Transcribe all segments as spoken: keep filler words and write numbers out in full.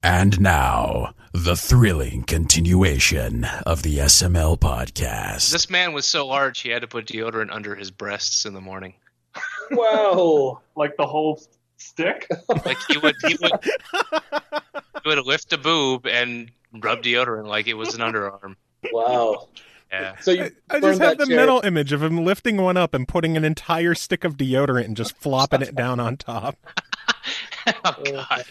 And now, the thrilling continuation of the S M L podcast. This man was so large, he had to put deodorant under his breasts in the morning. Wow. Like the whole stick? Like he would, he would, he would lift a boob and rub deodorant like it was an underarm. Wow. Yeah. So you I, I just have the chair. mental image of him lifting one up and putting an entire stick of deodorant and just flopping it down on top. Oh, God.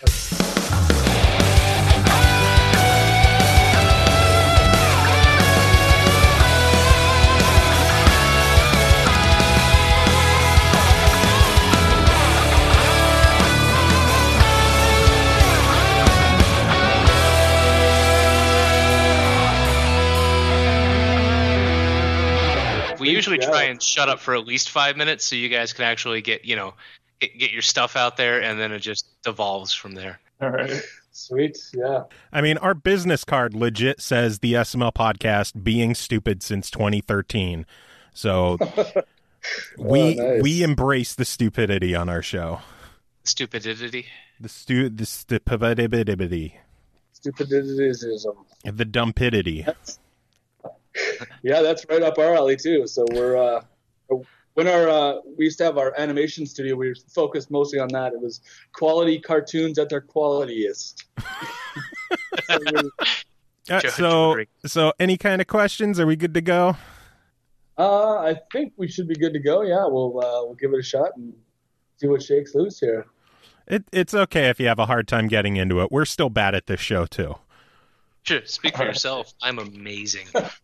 We usually try and shut up for at least five minutes so you guys can actually get, you know, get, get your stuff out there, and then it just devolves from there. All right. Sweet. Yeah. I mean, our business card legit says the S M L podcast being stupid since twenty thirteen. So we Oh, nice. we embrace the stupidity on our show. Stupidity. The stu the stupidity. Stupiditism. The dumpidity. Yeah, that's right up our alley too. So we're uh, when our uh, we used to have our animation studio, we were focused mostly on that. It was quality cartoons at their qualitiest. So we- Uh, so so any kind of questions? Are we good to go? uh, I think we should be good to go. Yeah, we'll uh, we'll give it a shot and see what shakes loose here. It it's okay if you have a hard time getting into it. We're still bad at this show too. Sure, speak for yourself. I'm amazing.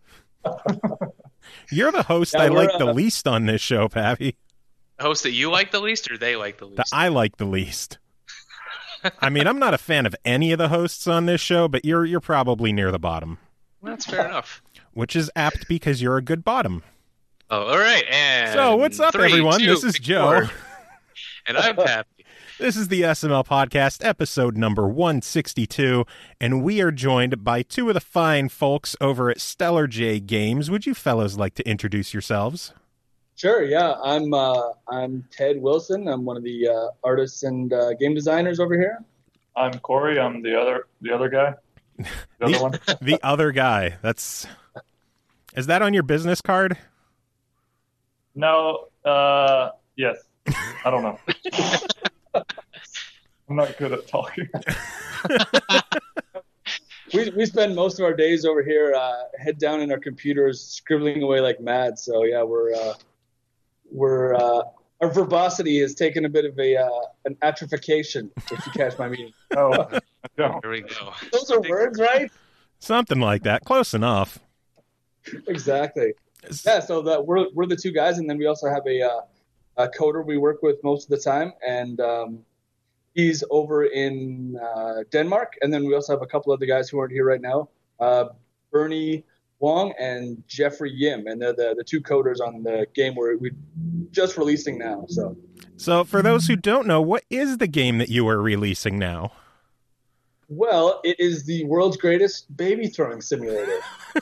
You're the host Yeah, I we're, like the uh, least on this show, Pappy. The host that you like the least, or they like the least? That I like the least. I mean, I'm not a fan of any of the hosts on this show, but you're you're probably near the bottom, Well, that's fair enough. which is apt because you're a good bottom. Oh, all right. And So, what's up, three, everyone? two, This is big Joe. four. And I'm Pappy. This is the S M L Podcast, episode number one sixty-two, and we are joined by two of the fine folks over at Stellar J Games. Would you fellows like to introduce yourselves? Sure. Yeah, I'm uh, I'm Ted Wilson. I'm one of the uh, artists and uh, game designers over here. I'm Corey. I'm the other the other guy. The other one. The other guy. That's... Is that on your business card? No. Uh. Yes. I don't know. I'm not good at talking. We we spend most of our days over here, uh, head down in our computers, scribbling away like mad. So yeah, we're uh, we're uh, our verbosity has taken a bit of a uh, an atrophication, if you catch my meaning. Oh, I don't. Here we go. Those are words, right? Something like that. Close enough. Exactly. Yeah. So that we're we're the two guys, and then we also have a uh, a coder we work with most of the time, and um, he's over in uh, Denmark, and then we also have a couple other guys who aren't here right now, uh, Bernie Wong and Jeffrey Yim, and they're the, the two coders on the game we're we just releasing now. So, So, for those who don't know, what is the game that you are releasing now? well, it is the world's greatest baby throwing simulator.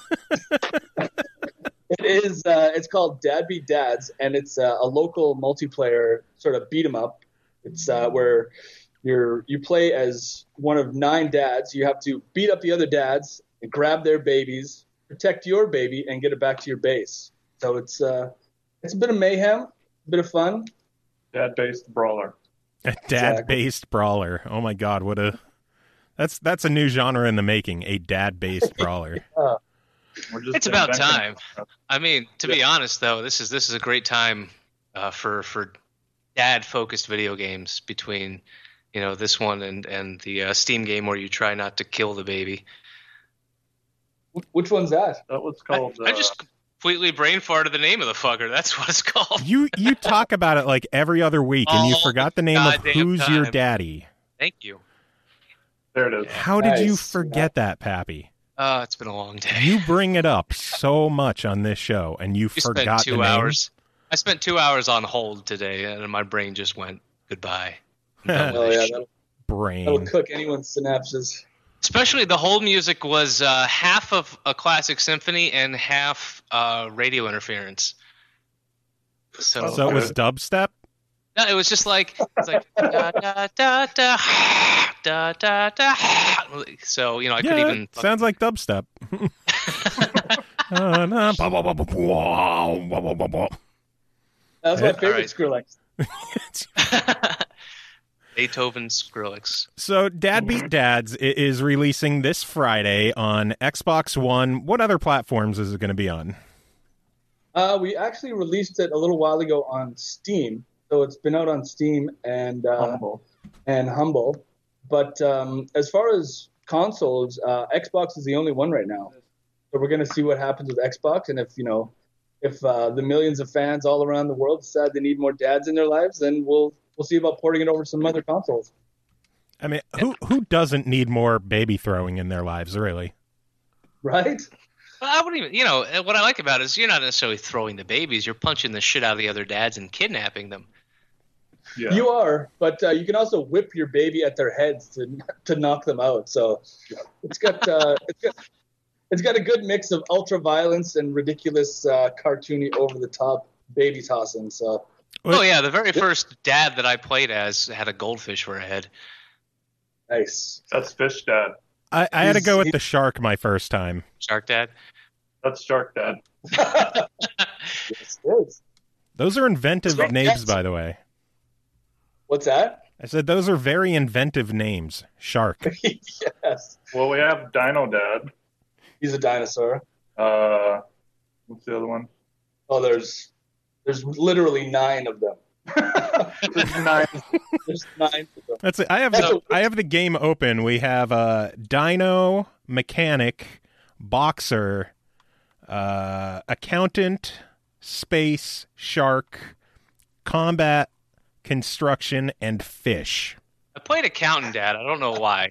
It is. Uh, it's called Dad Beat Dads, and it's uh, a local multiplayer sort of beat 'em up. It's uh, where you're you play as one of nine dads. You have to beat up the other dads and grab their babies, protect your baby, and get it back to your base. So it's uh, it's a bit of mayhem, a bit of fun. Dad-based brawler. A dad-based brawler. Oh my god, what a... That's that's a new genre in the making, a dad-based brawler. Uh, We're just It's about inventing time. stuff. I mean, to be honest, though, this is this is a great time uh, for for dad-focused video games. Between, you know, this one and and the uh, Steam game where you try not to kill the baby. which one's that? That was I, called. I uh, just completely brain farted the name of the fucker. That's what it's called. You you talk about it like every other week, and you All forgot the name of goddamn Who's Your time. Daddy. Thank you. There it is. How did you Nice. forget that, Pappy? Uh, it's been a long day. You bring it up so much on this show, and you You forgot spent the two name. hours. I spent two hours on hold today, and my brain just went goodbye. I'm done with Oh this yeah, shit. that'll, Brain. that'll cook anyone's synapses. Especially the hold music was uh, half of a classic symphony and half uh, radio interference. So, So it was dubstep? no, it was just like it's like da da da da da da da. lot. So you know, I yeah, could even sounds like dubstep. uh, nah, bah, bah, bah, bah, bah, bah, bah, bah. That's my All favorite right. Skrillex. Beethoven Skrillex. So Dad Beat Dads i- is releasing this Friday on Xbox One. What other platforms is it going to be on? Uh, we actually released it a little while ago on Steam, so it's been out on Steam and uh, Humble. and Humble. But um, as far as consoles, uh, Xbox is the only one right now. So we're going to see what happens with Xbox, and if you know, if uh, the millions of fans all around the world decide they need more dads in their lives, then we'll we'll see about porting it over to some other consoles. I mean, who who doesn't need more baby throwing in their lives, really? Right? Well, I wouldn't even. You know, what I like about it is you're not necessarily throwing the babies. You're punching the shit out of the other dads and kidnapping them. Yeah. You are, but uh, you can also whip your baby at their heads to to knock them out. So it's got uh, it's got it's got a good mix of ultra violence and ridiculous, uh, cartoony, over the top baby tossing. So Oh yeah, the very first dad that I played as had a goldfish for a head. nice. That's Fish Dad. I, I had to He's- go with he- the shark my first time. Shark dad. That's Shark Dad. Yes, it is. Those are inventive Shark names, Dads. by the way. What's that? I said those are very inventive names. Shark. Yes, Well, we have Dino Dad. he's a dinosaur. Uh, what's the other one? Oh, there's there's literally nine of them. There's nine. There's nine of them. That's it. I have the, I have the game open. We have uh, Dino, Mechanic, Boxer, uh, Accountant, Space, Shark, Combat, Construction, and Fish. I played accountant dad. I don't know why.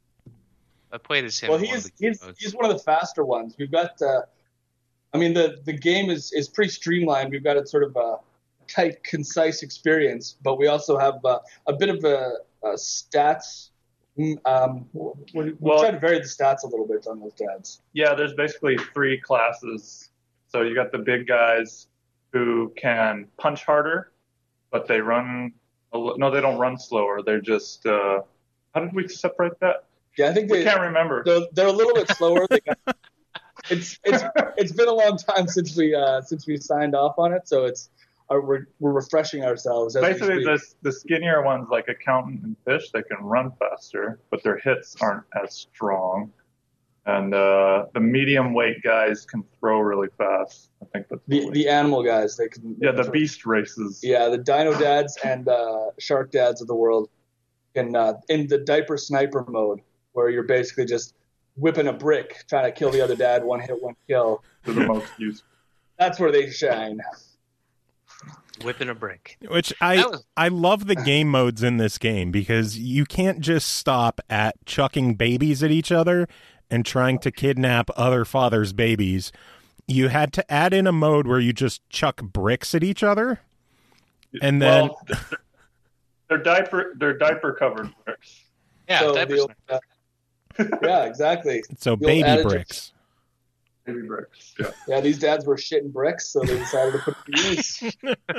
I played as him. Well, in one he's of the he's modes. he's one of the faster ones. We've got. Uh, I mean, the the game is is pretty streamlined. We've got a sort of a tight, concise experience, but we also have uh, a bit of a, a stats. mm, Um, we, we Well- try to vary the stats a little bit on those dads. Yeah, there's basically three classes. So you got the big guys who can punch harder, but they run. A, li- no, they don't run slower. They're just. Uh, how did we separate that? Yeah, I think We they can't remember. they're, they're a little bit slower. They got, it's it's it's been a long time since we uh, since we signed off on it, so it's uh, we're we're refreshing ourselves. As we Basically, speak. the the skinnier ones like Accountant and Fish, they can run faster, but their hits aren't as strong. And uh, the medium weight guys can throw really fast. I think that's the the animal guys. They can yeah, the beast races. Yeah, the Dino Dads and uh, Shark Dads of the world can uh, in the diaper sniper mode, where you're basically just whipping a brick trying to kill the other dad, one hit, one kill. They're the most useful. That's where they shine. whipping a brick. Which I That was- I love the game modes in this game because you can't just stop at chucking babies at each other and trying to kidnap other fathers' babies. You had to add in a mode where you just chuck bricks at each other. And then well, they're, they're diaper they're diaper covered bricks. Yeah, So diaper the- sniper. yeah, exactly. so the old baby adage of- bricks. Baby bricks. Yeah. Yeah, these dads were shitting bricks, so they decided to put it to use.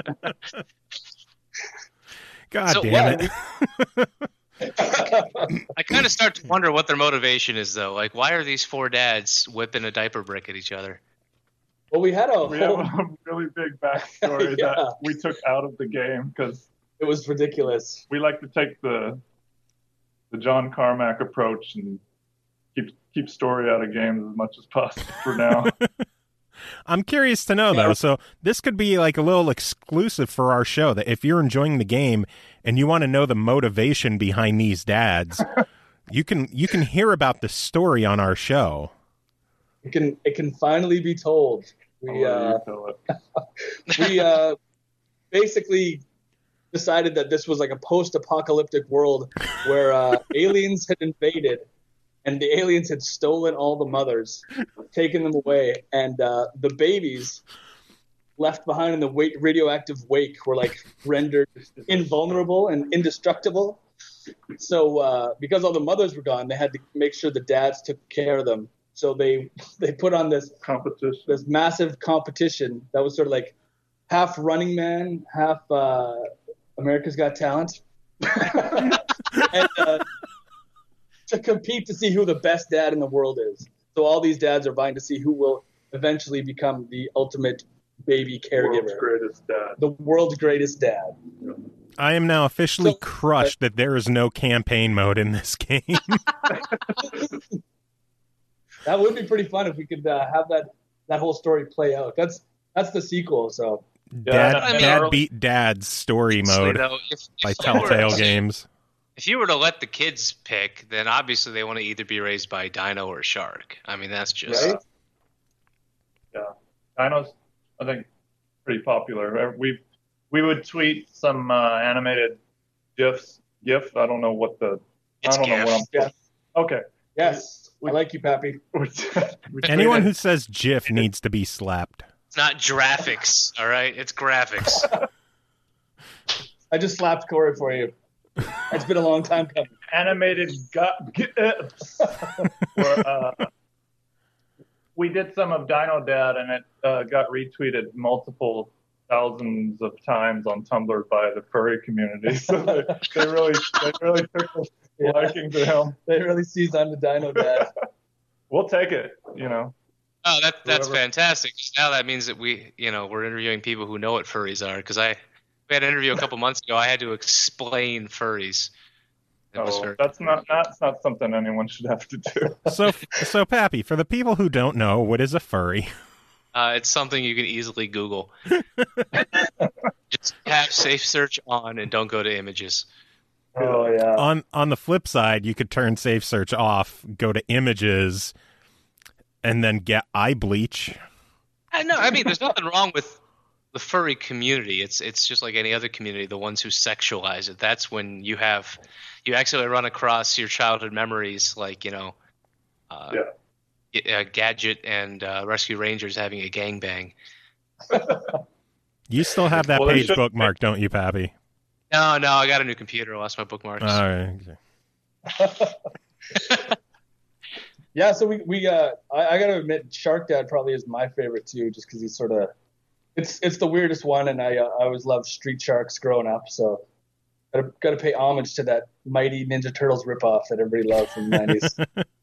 God So, damn yeah, it. I kind of start to wonder what their motivation is, though. Like, why are these four dads whipping a diaper brick at each other? Well, we had a We have whole. a really big backstory Yeah. that we took out of the game because It was ridiculous. we like to take the the John Carmack approach and keep keep story out of games as much as possible for now. I'm curious to know though. So this could be like a little exclusive for our show that if you're enjoying the game and you want to know the motivation behind these dads, you can you can hear about the story on our show. It can it can finally be told. We I'll let uh, you tell it. we uh, basically decided that this was like a post-apocalyptic world where uh, aliens had invaded and the aliens had stolen all the mothers, taken them away, and uh, the babies left behind in the wa- radioactive wake were like rendered invulnerable and indestructible. So uh, because all the mothers were gone, they had to make sure the dads took care of them. So they they put on this Competition. this massive competition that was sort of like half Running Man, half uh, America's Got Talent. and, uh, to compete to see who the best dad in the world is. So all these dads are vying to see who will eventually become the ultimate baby caregiver. World's greatest dad. The world's greatest dad. I am now officially So- crushed that there is no campaign mode in this game. That would be pretty fun if we could uh, have that, that whole story play out. That's that's the sequel. So Dad, I mean, Dad early- beat Dad's story Honestly, mode though, if, by if you were- Telltale Games. If you were to let the kids pick, then obviously they want to either be raised by Dino or Shark. I mean, that's just right. Dino's, I think, pretty popular. We we would tweet some uh, animated gifs. GIF. I don't know what the. It's I don't know what I'm. GIF. Okay. Yes, I like you, Pappy. We Anyone tweeted- who says GIF needs to be slapped. it's not graphics, all right? It's graphics. I just slapped Corey for you. It's been a long time coming. animated gu- gifs. Where, uh, we did some of Dino Dad, and it uh, got retweeted multiple thousands of times on Tumblr by the furry community. So they, they really, they really took a Yeah. liking to him. They really seized on the Dino Dad. We'll take it, you know. Oh, that that's Whoever- fantastic. Now that means that we, you know, we're interviewing people who know what furries are. Because I, we had an interview a couple months ago. I had to explain furries. It was So very- that's not that's not something anyone should have to do. So, so Pappy, for the people who don't know, what is a furry? Uh, it's something you can easily Google. Just have safe search on and don't go to images. Oh yeah. On on the flip side, you could turn safe search off, go to images, and then get eye bleach. I know. I mean, there's nothing wrong with the furry community. It's it's just like any other community. The ones who sexualize it. That's when you have you actually run across your childhood memories, like you know, uh, Yeah. uh, Gadget and uh, Rescue Rangers having a gangbang. You still have that Well, they page should- bookmarked, don't you, Pappy? No, no, I got a new computer. I lost my bookmarks. All right. Yeah, so we we uh I, I gotta admit Shark Dad probably is my favorite too, just because he's sort of it's it's the weirdest one, and I uh, I always loved Street Sharks growing up, so gotta gotta pay homage to that mighty Ninja Turtles ripoff that everybody loved from the nineties.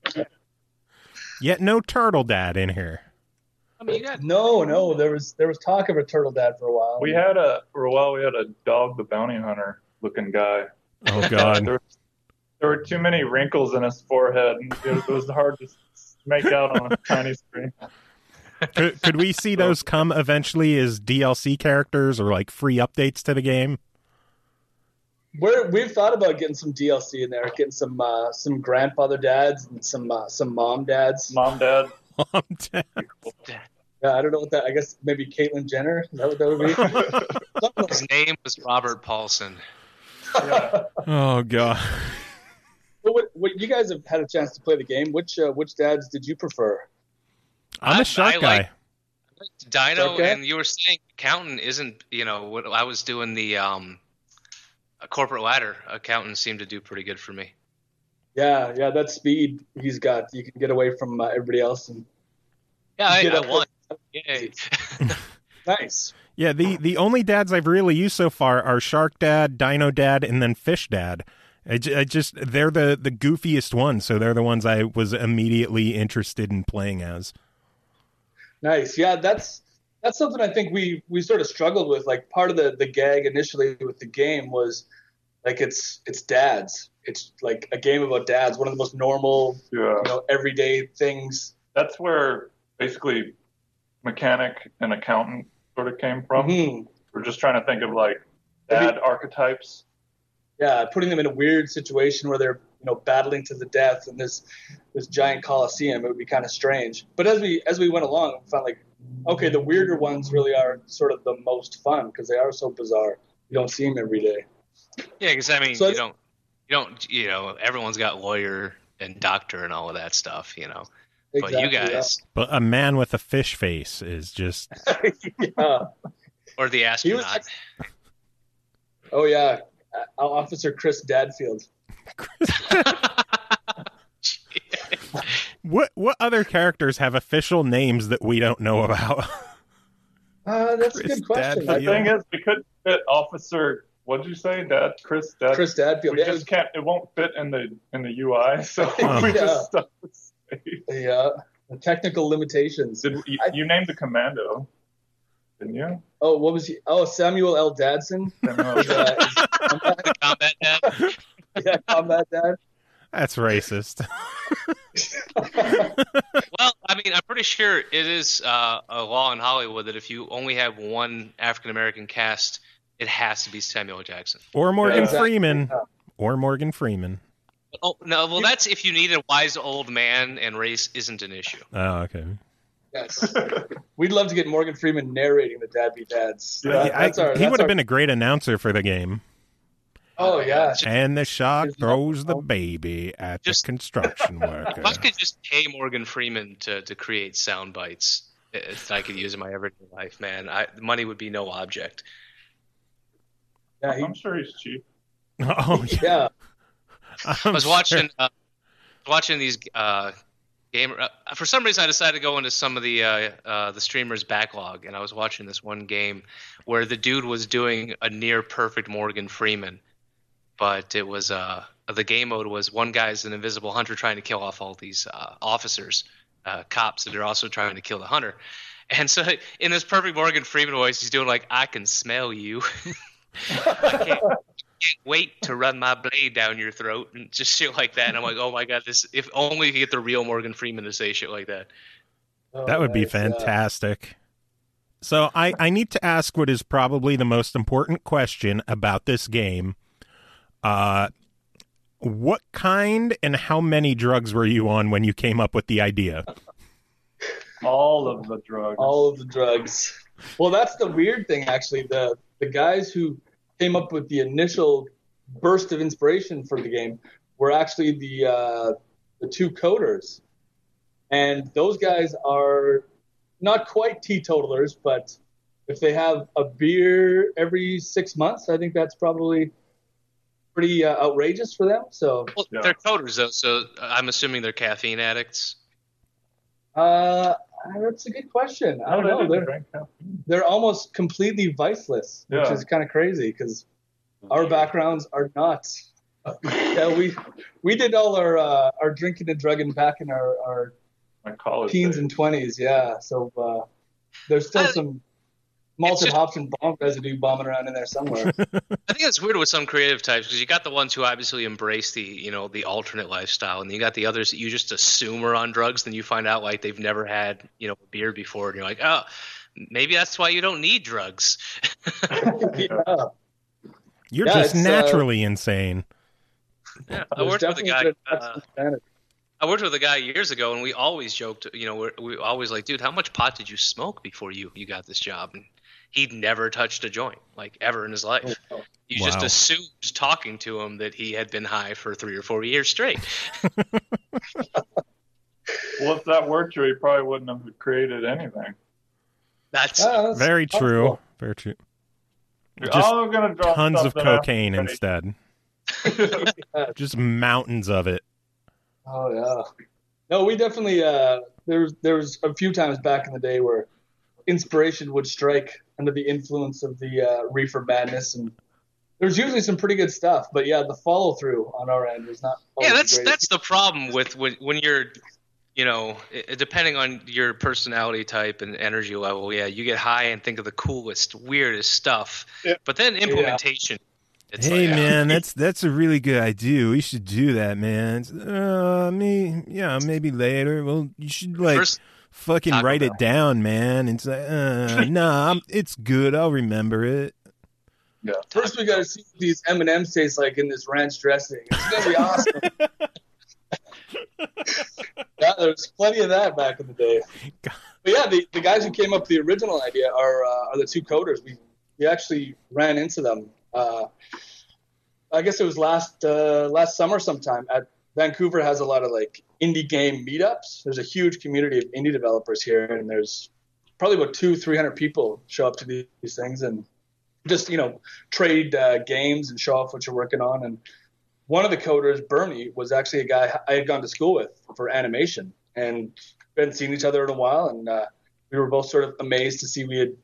Yet no Turtle Dad in here. I mean, you got No, no, there was there was talk of a Turtle Dad for a while. We had a for a while we had a Dog the Bounty Hunter looking guy. Oh God. there, there were too many wrinkles in his forehead, and it, it was hard to make out on a tiny screen. could, could we see those come eventually as D L C characters or like free updates to the game? We're, we've thought about getting some D L C in there, getting some uh, some grandfather dads and some uh, some mom dads. Mom, Dad. Mom, Dad. Yeah, I don't know what that. I guess maybe Caitlyn Jenner. Is that what that would be? Something his name was Robert Paulson. Yeah. Oh God. But what, what you guys have had a chance to play the game. Which uh, which dads did you prefer? I'm I- a shark I guy. like- Dino, Okay. and you were saying accountant isn't, you know, what I was doing the um, a corporate ladder. Accountant seemed to do pretty good for me. Yeah, yeah, that speed he's got. You can get away from uh, everybody else. And Yeah, I, Get I up won. Yay. nice. Yeah, the, the only dads I've really used so far are Shark Dad, Dino Dad, and then Fish Dad. I, j- I just they're the, the goofiest ones, so they're the ones I was immediately interested in playing as. Nice. Yeah, that's that's something I think we we sort of struggled with. Like part of the the gag initially with the game was like it's it's dads. It's like a game about dads. One of the most normal, Yeah. you know, everyday things. That's where basically mechanic and accountant sort of came from. Mhm. We're just trying to think of like dad archetypes. Yeah, putting them in a weird situation where they're you know battling to the death in this this giant coliseum. It would be kind of strange. But as we as we went along, we found like okay, the weirder ones really are sort of the most fun because they are so bizarre. You don't see them every day. Yeah, because I mean, So you it's- don't, you don't, you know, everyone's got lawyer and doctor and all of that stuff, you know. But you Exactly, guys, But a man with a fish face is just yeah. yeah. or the He was astronaut. Oh yeah, uh, Officer Chris Dadfield. what what other characters have official names that we don't know about? Uh, that's a Chris good question. The Dadfield. I thing is, we couldn't fit Officer what did you say, Dad? Chris Dad. Chris Dadfield. We Yeah, just can't. It won't fit in the in the U I, so Oh. we Yeah. just stuck with space. yeah. The technical limitations. Did you, I- you named the commando? Didn't you? Oh, what was he? Oh, Samuel L. Dadson. Is, uh, is Combat dad. yeah, combat dad. That's racist. Well, I mean, I'm pretty sure it is uh, a law in Hollywood that if you only have one African American cast, it has to be Samuel L. Jackson. Or Morgan Exactly. Freeman. Or Morgan Freeman. Oh no, well that's if you need a wise old man and race isn't an issue. Oh, okay. Yes. We'd love to get Morgan Freeman narrating the Dad Be Dads. Yeah, I- that's our, he that's would have our- been a great announcer for the game. Oh, yeah. And the shark His throws the mom- baby at Just- the construction worker. If I could just pay Morgan Freeman to, to create sound bites that I could use in my everyday life, man, I, money would be no object. Yeah, he, I'm sure he's cheap. Oh, yeah. yeah. I was watching uh, watching these uh, game. Uh, for some reason, I decided to go into some of the uh, uh, the streamers' backlog, and I was watching this one game where the dude was doing a near perfect Morgan Freeman, but it was uh, the game mode was one guy's an invisible hunter trying to kill off all these uh, officers, uh, cops that are also trying to kill the hunter. And so, in this perfect Morgan Freeman voice, he's doing like, "I can smell you." I can't, can't wait to run my blade down your throat and just shit like that. And I'm like, oh my god, this if only you get the real Morgan Freeman to say shit like that. Oh, That would be nice, yeah. fantastic. So I, I need to ask what is probably the most important question about this game. Uh, what kind and how many drugs were you on when you came up with the idea? All of the drugs. All of the drugs. Well, that's the weird thing, actually. The the guys who came up with the initial burst of inspiration for the game were actually the uh, the two coders, and those guys are not quite teetotalers, but if they have a beer every six months, I think that's probably pretty uh, outrageous for them. So, Well, Yeah. they're coders though, so I'm assuming they're caffeine addicts. uh, that's a good question. I No, don't they know. didn't They're drink caffeine. they're almost completely viceless, which Yeah. is kind of crazy because our backgrounds are not. Yeah, we we did all our uh, our drinking and drugging back in our, our My college teens days. and twenties. Yeah, so uh, there's still I- some malted just- hops and bomb residue bombing around in there somewhere. I think it's weird with some creative types because you got the ones who obviously embrace the you know the alternate lifestyle, and you got the others that you just assume are on drugs. Then you find out like they've never had you know a beer before, and you're like, oh, maybe that's why you don't need drugs. Yeah. You're Yeah, just it's, uh, naturally insane. Yeah, I There's worked with a definitely guy. been Uh, excellent advantage. I worked with a guy years ago, and we always joked, you know, we're, we always like, dude, how much pot did you smoke before you, you got this job? And he'd never touched a joint, like ever in his life. Oh, You Wow. just assumed talking to him that he had been high for three or four years straight. Well, if that were true, he probably wouldn't have created anything. That's Yeah, that's Very true. possible. Very true. Just Just I'm gonna drop tons stuff of that I- cocaine instead. Yeah. Just mountains of it. Oh yeah. No, we definitely uh there was there was a few times back in the day where inspiration would strike under the influence of the uh, reefer madness, and there's usually some pretty good stuff. But yeah, the follow through on our end was not. yeah, always that's great. that's the problem with when when you're, you know, i- depending on your personality type and energy level. Yeah, you get high and think of the coolest, weirdest stuff, Yeah. but then implementation. It's Hey like, man, that's that's a really good idea. We should do that, man. It's, Uh, me, yeah, maybe later. Well, you should like First, fucking Taco write Bell. it down, man. It's like, uh, nah, I'm, it's good. I'll remember it. Yeah. First, we got to see what these M and M's taste like in this ranch dressing. It's gonna be awesome. Yeah, there's plenty of that back in the day. But yeah, the, the guys who came up with the original idea are uh, are the two coders. We we actually ran into them. Uh, I guess it was last uh, last summer sometime. At Vancouver has a lot of like indie game meetups. There's a huge community of indie developers here, and there's probably about two three hundred people show up to these, these things and just you know trade uh, games and show off what you're working on. And one of the coders, Bernie, was actually a guy I had gone to school with for animation, and we hadn't seen each other in a while, and uh, we were both sort of amazed to see we had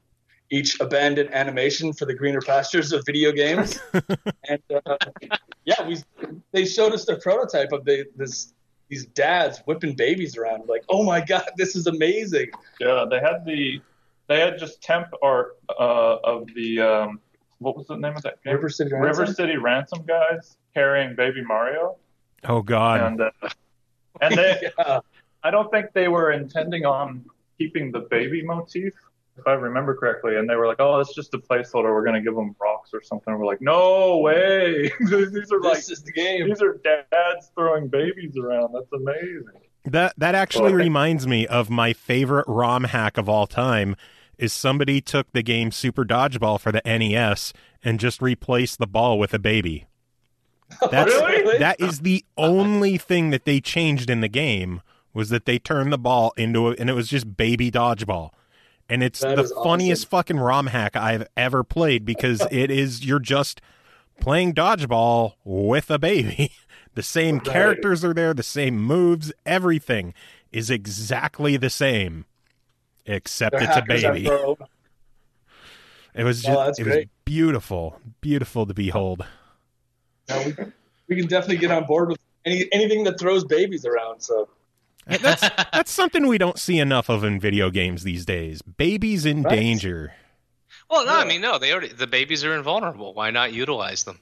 each abandoned animation for the greener pastures of video games. and uh, yeah, we they showed us the prototype of the this these dads whipping babies around. Like, oh my god, this is amazing. Yeah, they had the they had just temp art uh, of the um, what was the name of that game? River City Ransom? River City Ransom guys carrying Baby Mario. Oh God! And uh, and they, yeah. I don't think they were intending on keeping the baby motif, if I remember correctly. And they were like, "Oh, it's just a placeholder. We're gonna give them rocks or something." We're like, "No way! These are like This is the game. these are dads throwing babies around. That's amazing." That that actually Well, I- reminds me of my favorite ROM hack of all time. Is somebody took the game Super Dodgeball for the N E S and just replaced the ball with a baby. That's Really? that is the only thing that they changed in the game was that they turned the ball into a, and it was just baby dodgeball. And it's That the is funniest awesome. fucking ROM hack I've ever played because it is you're just playing dodgeball with a baby. The same Right. characters are there, the same moves, everything is exactly the same. Except They're it's a hackers at baby. Pro. It was Oh, just that's it was great. beautiful. Beautiful to behold. Yeah, we, we can definitely get on board with any anything that throws babies around. So That's that's something we don't see enough of in video games these days. Babies in Right. danger. Well, no, I Yeah. mean, no, they already the babies are invulnerable. Why not utilize them?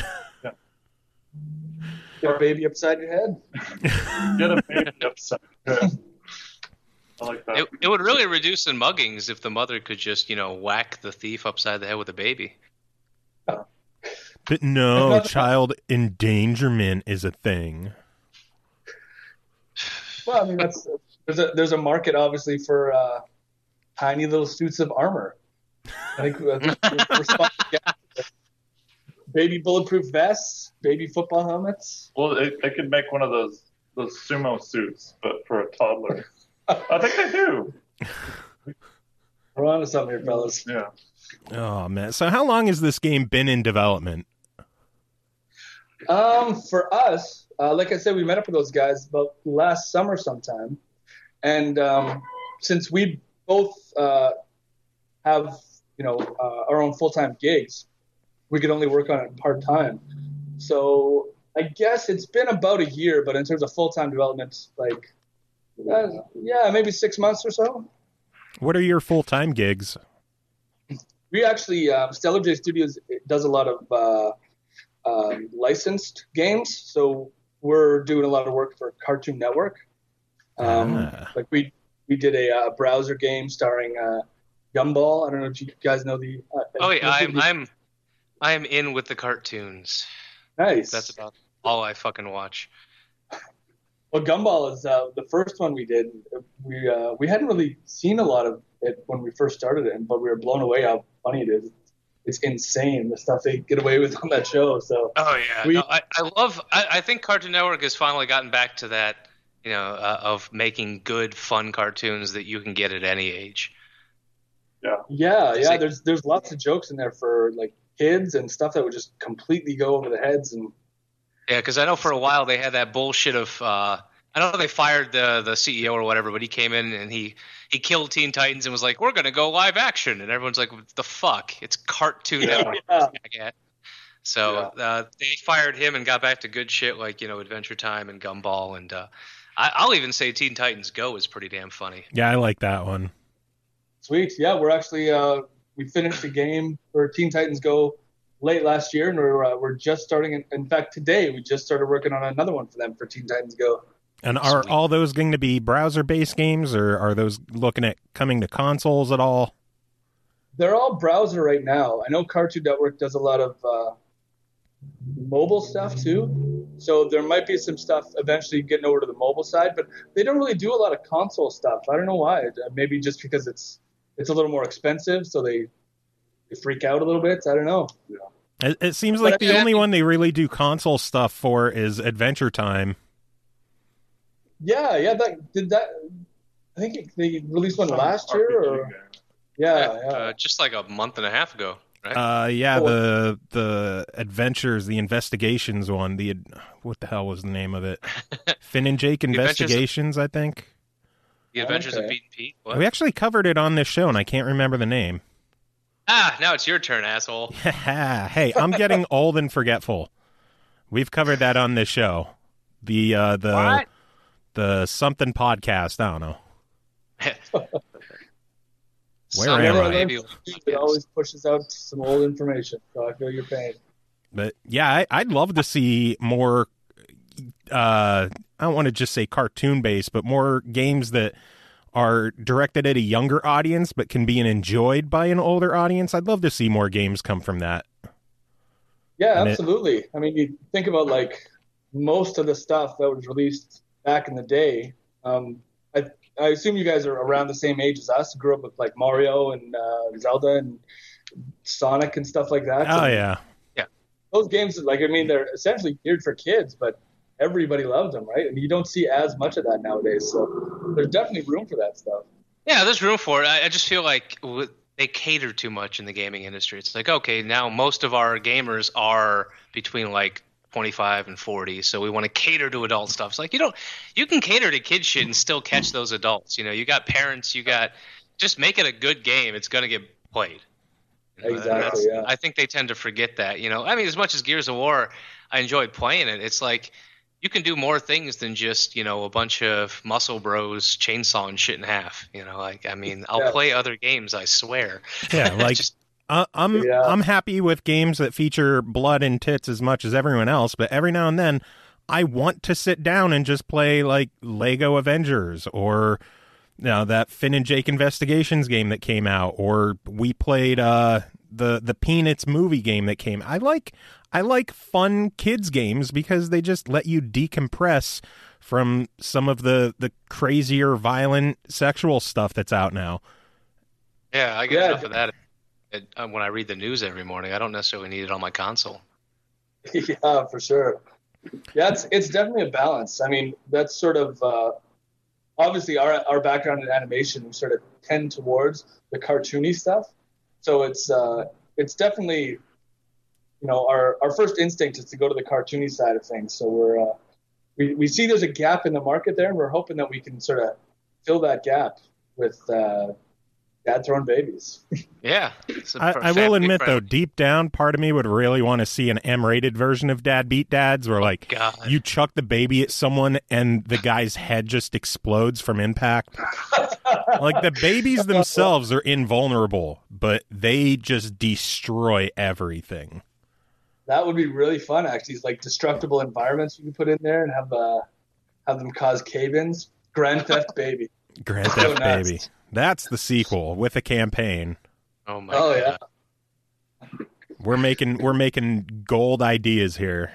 get a baby upside your head. Get a baby upside. Yeah. I like that. It, it would really reduce the muggings if the mother could just, you know, whack the thief upside the head with a baby. But no, Another- child endangerment is a thing. Well, I mean, that's there's a there's a market obviously for uh, tiny little suits of armor. I think, I think we're, we're spot- yeah. Baby bulletproof vests, baby football helmets. Well, they, they could make one of those those sumo suits, but for a toddler. I think they do. We're on to something here, fellas. Yeah. Oh man. So how long has this game been in development? Um, for us, uh, like I said, we met up with those guys about last summer sometime, and um, since we both uh, have you know uh, our own full time gigs, we could only work on it part time. So I guess it's been about a year, but in terms of full time development, like uh, yeah, maybe six months or so. What are your full-time gigs? We actually, uh, Stellar J Studios does a lot of uh, um, licensed games, so we're doing a lot of work for Cartoon Network. Um, Ah. Like we we did a uh, browser game starring uh, Gumball. I don't know if you guys know the. Uh, Oh yeah, I'm I'm I'm in with the cartoons. nice. That's about all I fucking watch. Well, Gumball is uh, the first one we did. We uh, we hadn't really seen a lot of it when we first started it, but we were blown away how funny it is. It's insane the stuff they get away with on that show. So Oh yeah, We- no, I, I love. I, I think Cartoon Network has finally gotten back to that, you know, uh, of making good, fun cartoons that you can get at any age. yeah, yeah. See- There's there's lots of jokes in there for like kids and stuff that would just completely go over the heads and. Yeah, because I know for a while they had that bullshit of. Uh, I know they fired the the C E O or whatever, but he came in and he he killed Teen Titans and was like, "We're gonna go live action," and everyone's like, "What the fuck? It's Cartoon Yeah. Network." Yeah. Yeah. So uh, they fired him and got back to good shit like, you know, Adventure Time and Gumball, and uh, I, I'll even say Teen Titans Go is pretty damn funny. Yeah, I like that one. Sweet. Yeah, we're actually uh, we finished the game for Teen Titans Go late last year, and we're uh, we're just starting. In, in fact, today we just started working on another one for them for Teen Titans Go. And are Sweet. all those going to be browser-based games, or are those looking at coming to consoles at all? They're all browser right now. I know Cartoon Network does a lot of uh, mobile stuff too, so there might be some stuff eventually getting over to the mobile side, but they don't really do a lot of console stuff. I don't know why. Uh, Maybe just because it's it's a little more expensive, so they they freak out a little bit. I don't know. It, it seems But like I the mean, I only think- one they really do console stuff for is Adventure Time. Yeah, yeah. That did that. I think it, they released one last year, R P G or game. yeah, yeah. Uh, just like a month and a half ago, right? Uh, yeah, Oh. the the adventures, the investigations one. The what the hell was the name of it? Finn and Jake Adventures of- Investigations, I think. the Adventures of okay. Pete and Pete. What? We actually covered it on this show, and I can't remember the name. Ah, now it's your turn, asshole. Yeah. Hey, I'm getting old and forgetful. We've covered that on this show. The uh, the What? the something podcast. I don't know. Where Son am of I? a baby. It always pushes out some old information, so I feel your pain. But yeah, I, I'd love to see more. Uh, I don't want to just say cartoon based, but more games that are directed at a younger audience, but can be enjoyed by an older audience. I'd love to see more games come from that. Yeah, And it- absolutely. I mean, you think about like most of the stuff that was released back in the day. Um, I, I assume you guys are around the same age as us. Grew up with like Mario and uh, Zelda and Sonic and stuff like that. Oh And yeah, those games, like I mean, they're essentially geared for kids, but everybody loves them, right? And you don't see as much of that nowadays. So there's definitely room for that stuff. Yeah, there's room for it. I, I just feel like w- they cater too much in the gaming industry. It's like, okay, now most of our gamers are between like twenty-five and forty, so we want to cater to adult stuff. It's like, you don't, you can cater to kid shit and still catch those adults. You know, you got parents, you got, just make it a good game. It's going to get played. You know, Exactly, that's- yeah. I think they tend to forget that. You know, I mean, as much as Gears of War, I enjoyed playing it. It's like, you can do more things than just, you know, a bunch of muscle bros chainsawing shit in half. You know, like, I mean, I'll Yeah. play other games, I swear. yeah. Like Just- uh, I'm Yeah. I'm happy with games that feature blood and tits as much as everyone else, but every now and then I want to sit down and just play like Lego Avengers or you know, that Finn and Jake Investigations game that came out, or we played uh, the the Peanuts movie game that came. I like I like fun kids games because they just let you decompress from some of the the crazier, violent, sexual stuff that's out now. yeah, I get Yeah. enough of that it, uh, when I read the news every morning. I don't necessarily need it on my console. Yeah, for sure. Yeah, it's it's definitely a balance. I mean, that's sort of uh, obviously our our background in animation. We sort of tend towards the cartoony stuff, so it's uh, it's definitely, you know, our our first instinct is to go to the cartoony side of things. So we're uh, we we see there's a gap in the market there, and we're hoping that we can sort of fill that gap with uh, dad throwing babies. Yeah. it's a I, per- I will family admit, though, friendly. deep down, part of me would really want to see an M-rated version of Dad Beat Dads, where like God. you chuck the baby at someone and the guy's head just explodes from impact. Like the babies themselves are invulnerable, but they just destroy everything. That would be really fun, actually. It's like destructible environments you can put in there and have uh, have them cause cave-ins. Grand Theft Baby. Grand So Theft nuts. Baby. That's the sequel with a campaign. Oh my Oh, God. yeah. We're making we're making gold ideas here.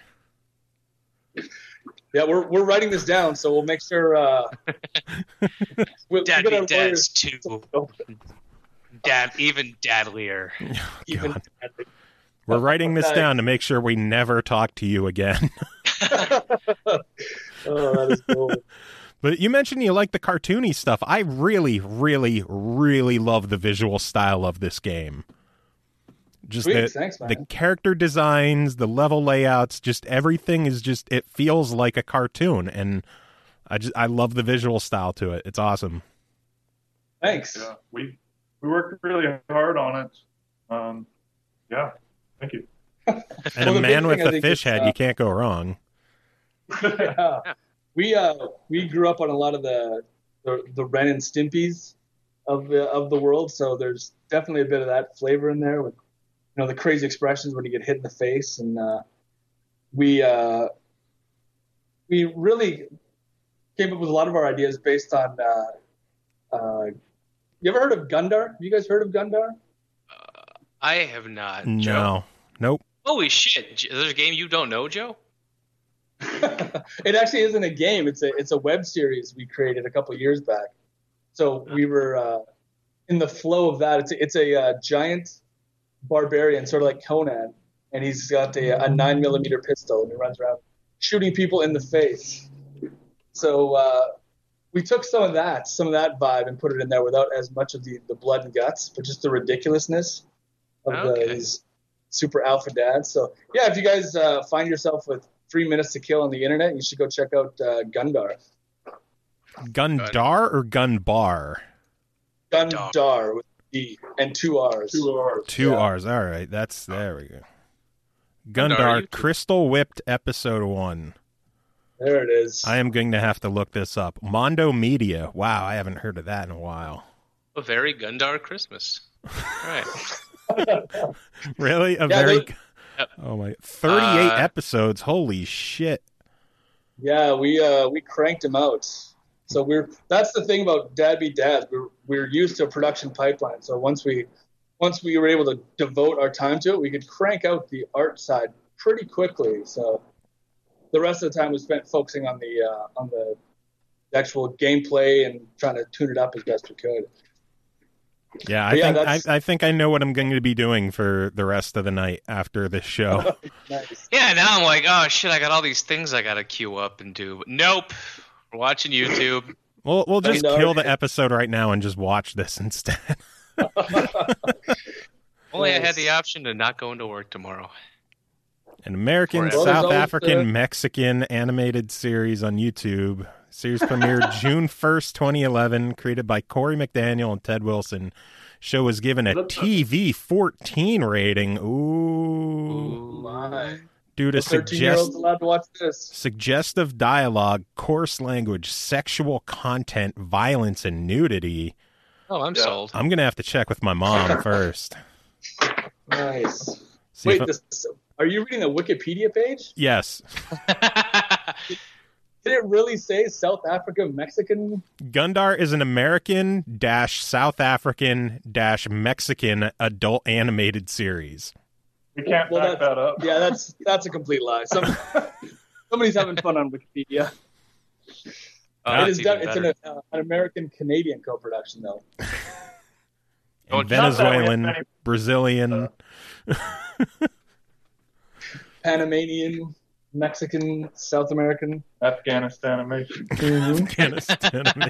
Yeah, we're we're writing this down, so we'll make sure. Uh, we'll, Dad we'll get our Beat Dads lawyers too. to- Dad, even Dadlier. even- We're writing this Okay. down to make sure we never talk to you again. Oh, that is cool. But you mentioned you like the cartoony stuff. I really, really, really love the visual style of this game. Just Sweet, the, thanks, man. the character designs, the level layouts, just everything is just, it feels like a cartoon. And I just, I love the visual style to it. It's awesome. Thanks. Yeah, we we worked really hard on it. Um, yeah, thank you. And Well, a the man big with thing I a think fish is, head, uh, you can't go wrong. Yeah. We uh we grew up on a lot of the the, the Ren and Stimpies of the of the world, so there's definitely a bit of that flavor in there with, you know, the crazy expressions when you get hit in the face, and uh, we uh we really came up with a lot of our ideas based on. Uh, uh, you ever heard of Gundar? Have you guys heard of Gundar? I have not. Joe. No. Nope. Holy shit. J- There's a game you don't know, Joe? It actually isn't a game. It's a it's a web series we created a couple years back. So we were uh, in the flow of that. It's a, it's a uh, giant barbarian, sort of like Conan, and he's got a, a nine millimeter pistol, and he runs around shooting people in the face. So uh, we took some of that, some of that vibe, and put it in there without as much of the, the blood and guts, but just the ridiculousness of Okay. the, these super alpha dads. So yeah, if you guys uh, find yourself with three minutes to kill on the internet, you should go check out uh, Gundar. Gundar or Gun Bar? Gundar with D and two R's. Two R's. Two Yeah. R's. All right, that's there we go. Gundar, Gundar you- Crystal Whipped Episode One. There it is. I am going to have to look this up. Mondo Media. Wow, I haven't heard of that in a while. A very Gundar Christmas. All right. Really? A Yeah, very. they- Yep. Oh my! Thirty-eight Uh, episodes. Holy shit! Yeah, we uh, we cranked them out. So we're that's the thing about Dad Be Dads. We're we're used to a production pipeline. So once we once we were able to devote our time to it, we could crank out the art side pretty quickly. So the rest of the time we spent focusing on the uh, on the actual gameplay and trying to tune it up as best we could. Yeah, I But yeah, think I, that's- I think I know what I'm going to be doing for the rest of the night after this show. Nice. Yeah, now I'm like, oh shit, I got all these things I gotta queue up and do. But nope. We're watching YouTube. We'll we'll just I know. kill the episode right now and just watch this instead. Only I had Nice. the option to not go into work tomorrow. An American, Well, there's South always African, the- Mexican animated series on YouTube. Series premiered June first, twenty eleven, created by Corey McDaniel and Ted Wilson. Show was given a Look- T V fourteen rating. Ooh. Ooh. My. Due to thirteen-year-olds suggest- allowed to watch this. suggestive dialogue, coarse language, sexual content, violence, and nudity. Oh, I'm Yeah. sold. I'm going to have to check with my mom first. Nice. See Wait, if I- this, are you reading the Wikipedia page? yes. Did it really say South Africa Mexican? Gundar is an American dash South African dash Mexican adult animated series. We can't Well, back that's- that up. Yeah, that's that's a complete lie. Some, somebody's having fun on Wikipedia. Oh, it that's is. even De- it's better. an, uh, an American Canadian co-production though. Oh, And not that we have Venezuelan, many- Brazilian. Panamanian, Mexican, South American. Afghanistan animation. Afghanistan.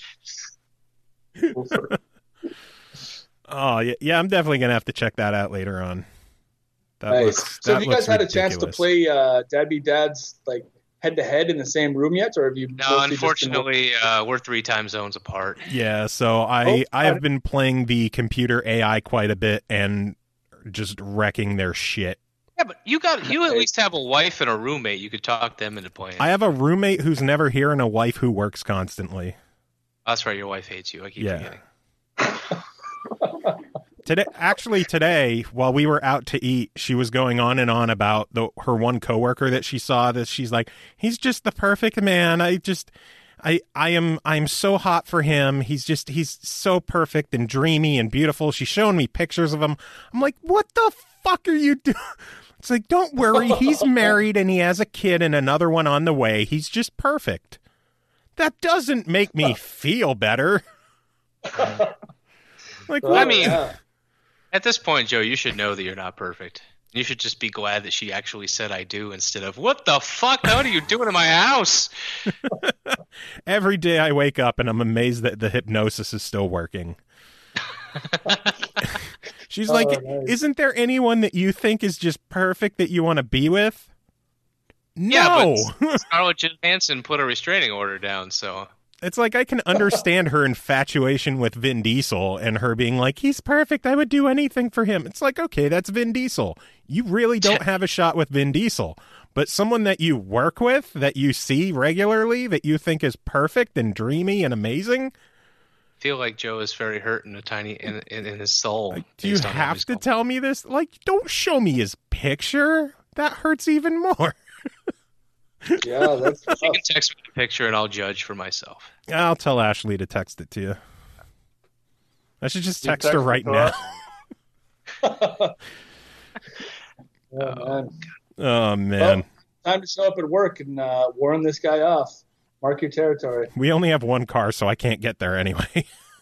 Oh yeah, yeah. I'm definitely gonna have to check that out later on. That Nice. looks, So that have you guys looks had a chance to ridiculous. play uh, Dad Be Dads like head to head in the same room yet, or have you? No, mostly just been- unfortunately, uh, we're three time zones apart. Yeah, so I Oh, I have got it. been playing the computer A I quite a bit and just wrecking their shit. Yeah, but you got you at Okay. least have a wife and a roommate. You could talk them into playing. I have a roommate who's never here and a wife who works constantly. Oh, that's right. Your wife hates you. I keep Yeah. forgetting. Today, actually, today while we were out to eat, she was going on and on about the her one coworker that she saw. That she's like, he's just the perfect man. I just, I, I am, I am so hot for him. He's just, he's so perfect and dreamy and beautiful. She's showing me pictures of him. I'm like, what the fuck are you doing? It's like, don't worry, he's married and he has a kid and another one on the way. He's just perfect. That doesn't make me feel better. Like, Oh, I what? mean- yeah. At this point, Joe, you should know that you're not perfect. You should just be glad that she actually said "I do" instead of "What the fuck? What are you doing in my house?" Every day I wake up and I'm amazed that the hypnosis is still working. She's Oh, like, nice. isn't there anyone that you think is just perfect that you want to be with? Yeah, No. but Scarlett Johansson put a restraining order down, so It's like I can understand her infatuation with Vin Diesel and her being like, he's perfect. I would do anything for him. It's like, okay, that's Vin Diesel. You really don't have a shot with Vin Diesel. But someone that you work with, that you see regularly, that you think is perfect and dreamy and amazing, I feel like Joe is very hurt in a tiny in in, in his soul. like, do you based on how have he's to going. tell me this? Like, don't show me his picture. That hurts even more. Yeah, that's tough. You can text me the picture and I'll judge for myself. I'll tell Ashley to text it to you. I should just You text her text it right to now. us? Yeah, man. Oh, man. Time to show up at work and uh, warn this guy off. Mark your territory. We only have one car, so I can't get there anyway.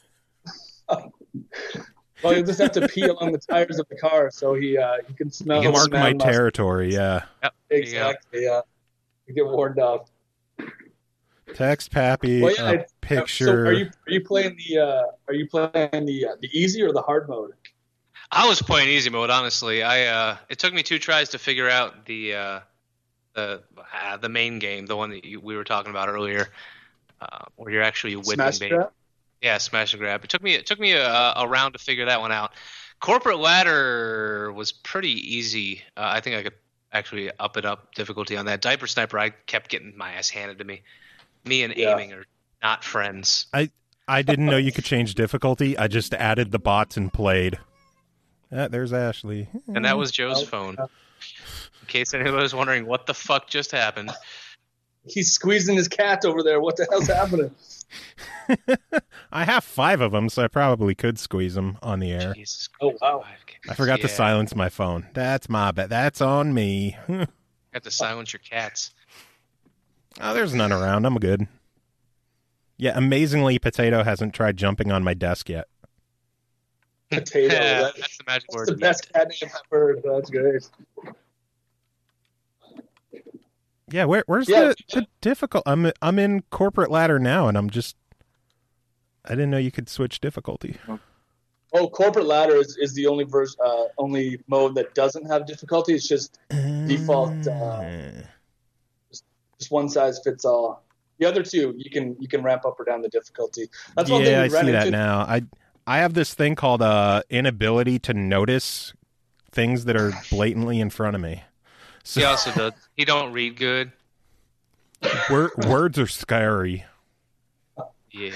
Well, you'll just have to pee along the tires of the car so he uh, he can smell. You Mark smell my mustard. territory, yeah. Yep. there you go. Exactly. Yeah. You get warned off. Text Pappy Well, yeah, a I- picture. So are you are you playing the uh, are you playing the uh, the easy or the hard mode? I was playing easy mode, honestly. I uh, it took me two tries to figure out the uh, the uh, the main game, the one that you, we were talking about earlier, uh, where you're actually whipping Smash baby. Trap? Yeah, smash and grab. It took me it took me a, a round to figure that one out. Corporate ladder was pretty easy. Uh, I think I could actually up it up difficulty on that. Diaper sniper, I kept getting my ass handed to me. Me and Yeah. aiming are not friends. I I didn't know you could change difficulty. I just added the bots and played. Ah, there's Ashley. And that was Joe's Oh, phone. yeah. In case anyone was wondering what the fuck just happened. He's squeezing his cat over there. What the hell's happening? I have five of them, so I probably could squeeze them on the air. Jesus Oh, Christ, wow. five cats. I forgot to Yeah. silence my phone. That's my bad. That's on me. Got to silence your cats. Oh, there's none around. I'm good. Yeah, amazingly, Potato hasn't tried jumping on my desk yet. Potato. Yeah, That- that's the magic That's word. the best cat name I've heard. That's great. Yeah, where, where's Yeah. the, the difficult? I'm I'm in corporate ladder now, and I'm just. I didn't know you could switch difficulty. Oh, corporate ladder is, is the only version, uh, only mode that doesn't have difficulty. It's just Default, uh, just one size fits all. The other two, you can you can ramp up or down the difficulty. That's one thing yeah, I we ran see that into. now. I I have this thing called uh inability to notice things that are blatantly in front of me. So He also does. He don't read good. wor- words are scary. Yeah.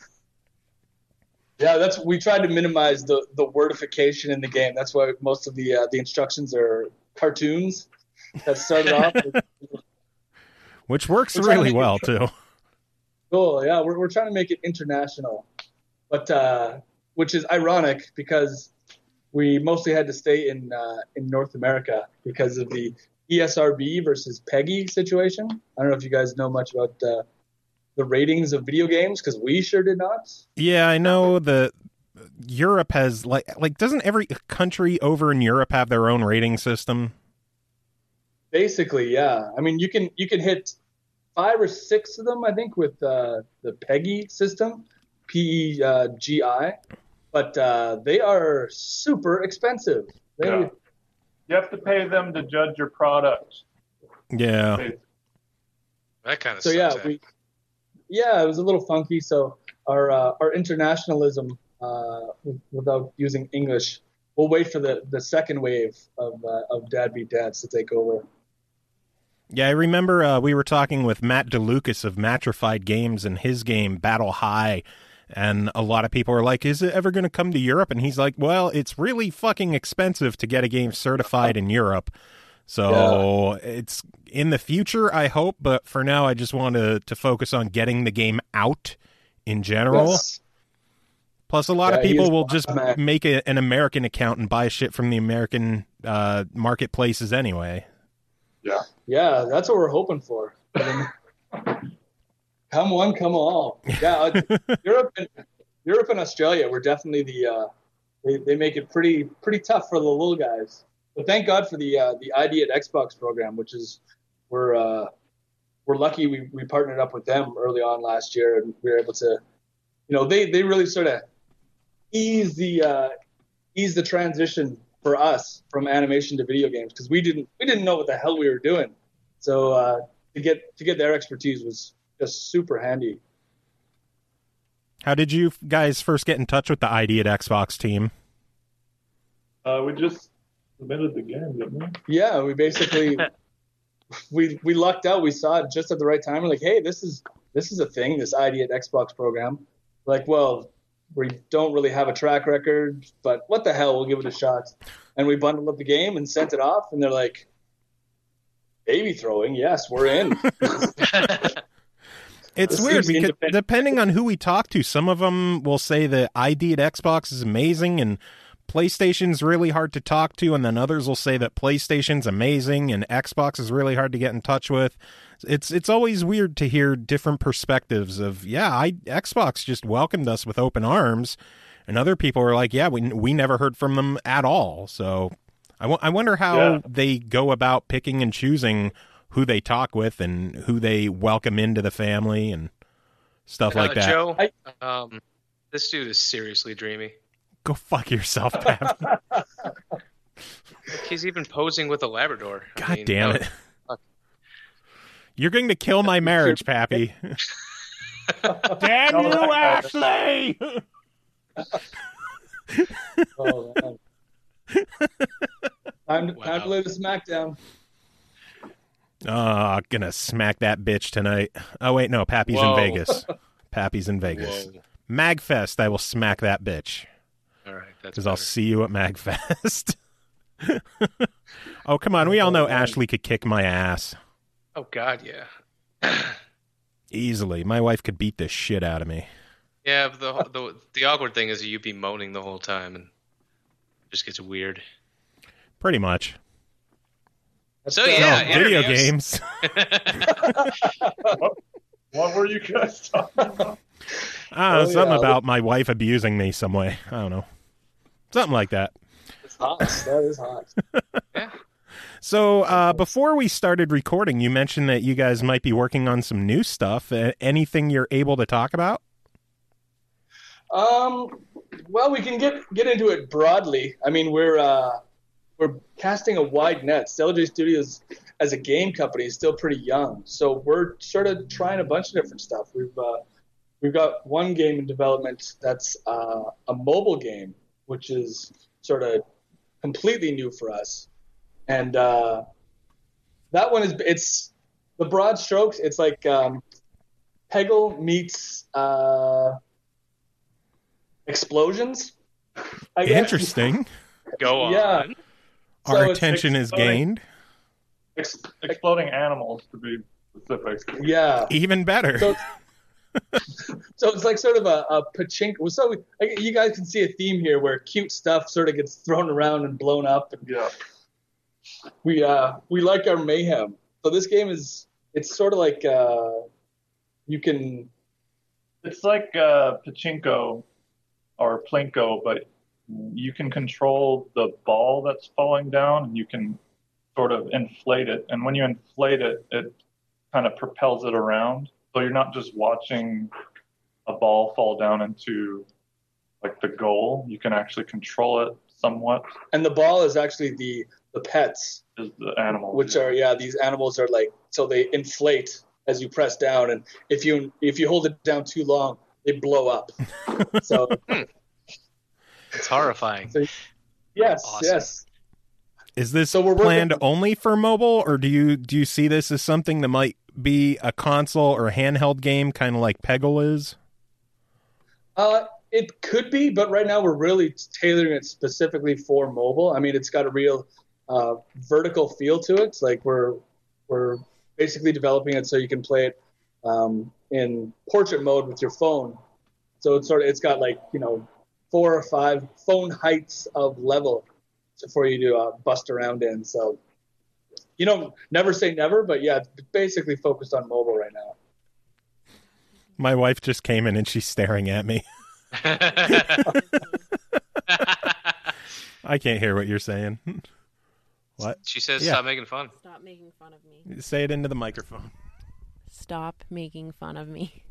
Yeah, that's we tried to minimize the, the wordification in the game. That's why most of the uh, the instructions are cartoons that started off. with, Which works We're trying to really make it well tr- too. Cool. Yeah, we're we're trying to make it international, but uh, which is ironic because we mostly had to stay in uh, in North America because of the E S R B versus PEGI situation. I don't know if you guys know much about uh, the ratings of video games because we sure did not. Yeah, I know the Europe has like like doesn't every country over in Europe have their own rating system? Basically, yeah. I mean, you can you can hit five or six of them, I think, with uh, the PEGI system, P E G I, but uh, they are super expensive. They, Yeah. You have to pay them to judge your product. Yeah. That kind of So yeah, we yeah, it was a little funky. So our uh, our internationalism, uh, without using English, we'll wait for the, the second wave of uh, of Dad Beat Dads to take over. Yeah, I remember uh, we were talking with Matt DeLucas of Matrified Games and his game Battle High, and a lot of people are like, is it ever going to come to Europe? And he's like, well, it's really fucking expensive to get a game certified in Europe. So yeah. It's in the future, I hope, but for now I just want to, to focus on getting the game out in general. Yes. Plus, a lot Yeah, of he people is will one just man. make a, an American account and buy shit from the American uh, marketplaces anyway. Yeah. Yeah, that's what we're hoping for. I mean, come one, come all. Yeah, uh, Europe and Europe and Australia were definitely the uh, they they make it pretty pretty tough for the little guys. But thank God for the uh, the I D at Xbox program, which is we're uh, we're lucky we, we partnered up with them early on last year, and we were able to, you know, they they really sort of ease the uh, ease the transition for us from animation to video games because we didn't we didn't know what the hell we were doing. So uh, to get to get their expertise was just super handy. How did you guys first get in touch with the I D at Xbox team? Uh, we just submitted the game, didn't we? Yeah, we basically we we lucked out. We saw it just at the right time. We're like, hey, this is this is a thing, this I D at Xbox program. Like, well, we don't really have a track record, but what the hell, we'll give it a shot. And we bundled up the game and sent it off, and they're like, baby throwing, yes, we're in. It's This weird seems because independent. depending on who we talk to, some of them will say that I D at Xbox is amazing and PlayStation's really hard to talk to, and then others will say that PlayStation's amazing and Xbox is really hard to get in touch with. It's it's always weird to hear different perspectives of, yeah, I, Xbox just welcomed us with open arms, and other people are like, yeah, we we never heard from them at all. So I, w- I wonder how Yeah. they go about picking and choosing who they talk with and who they welcome into the family and stuff like Uh, that. Joe, I- um, this dude is seriously dreamy. Go fuck yourself, Pat. Look, he's even posing with a Labrador. I God mean, damn no, it. fuck. You're going to kill my marriage, Pappy. Damn No, you, that Ashley! Oh, man. Time to, Wow. time to lay the smackdown. Oh, gonna smack that bitch tonight. Oh, wait, no. Pappy's Whoa. in Vegas. Pappy's in Vegas. Whoa. MagFest, I will smack that bitch. All right, that's Because I'll better. see you at MagFest. Oh, come on. We all know Ashley could kick my ass. Oh God, yeah. Easily. My wife could beat the shit out of me. Yeah, but the the the awkward thing is that you'd be moaning the whole time, and it just gets weird. Pretty much. So No, yeah, video interviews. games. What were you guys talking about? I don't know, Oh, something yeah. about my wife abusing me some way. I don't know. Something like that. It's hot. That is hot. Yeah. So uh, before we started recording, you mentioned that you guys might be working on some new stuff. Uh, anything you're able to talk about? Um, well, we can get get into it broadly. I mean, we're uh, we're casting a wide net. Stella J Studios, as a game company, is still pretty young, so we're sort of trying a bunch of different stuff. We've uh, we've got one game in development that's uh, a mobile game, which is sort of completely new for us, and uh, that one is it's the broad strokes. It's like um, Peggle meets. Uh, Explosions, I guess. Interesting. Go on. Yeah. So Our it's attention is exploding. gained. Ex- exploding animals, to be specific. Yeah. Even better. So, so it's like sort of a, a pachinko. So we, like, you guys can see a theme here where cute stuff sort of gets thrown around and blown up, and Yeah. we uh we like our mayhem. So this game is it's sort of like uh you can It's like uh, pachinko or plinko, but you can control the ball that's falling down, and you can sort of inflate it. And when you inflate it, it kind of propels it around. So you're not just watching a ball fall down into like the goal. You can actually control it somewhat. and the ball is actually the the pets, Is the animal, which are yeah these animals are like so they inflate as you press down, and if you if you hold it down too long, they blow up. So It's horrifying. So, yes, Awesome. yes. Is this So we're working- planned only for mobile, or do you do you see this as something that might be a console or handheld game, kind of like Peggle is? Uh, it could be, but right now we're really tailoring it specifically for mobile. I mean, it's got a real uh, vertical feel to it. It's like we're we're basically developing it so you can play it um, in portrait mode with your phone. So it's sort of it's got like you know four or five phone heights of level for you to uh, bust around in. So you know, never say never, but yeah, it's basically focused on mobile right now. My wife just came in and she's staring at me. I can't hear what you're saying. What? She says, Yeah. "Stop making fun." Stop making fun of me. Say it into the microphone. Stop making fun of me.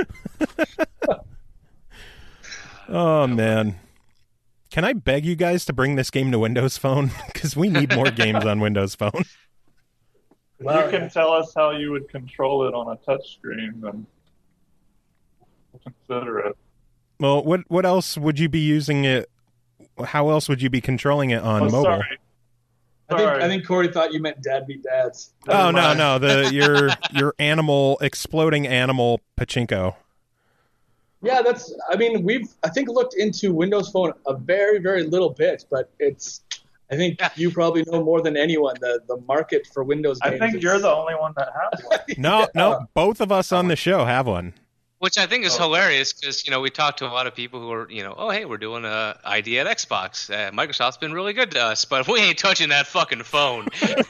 Oh, man. Can I beg you guys to bring this game to Windows Phone? Because we need more games on Windows Phone. If you can tell us how you would control it on a touchscreen, then we'll consider it. Well, what what else would you be using it? How else would you be controlling it on Oh, mobile? sorry. I think Sorry. I think Corey thought you meant Dad Beat Dads. Oh Never no, mind. no, the your your animal exploding animal pachinko. Yeah, that's. I mean, we've I think looked into Windows Phone a very very little bit, but it's. I think you probably know more than anyone the the market for Windows games. I think is- you're the only one that has one. No, no, both of us on the show have one. Which I think is Oh. hilarious because you know we talked to a lot of people who are you know oh hey we're doing a idea at Xbox. Uh, Microsoft's been really good to us, but we ain't touching that fucking phone.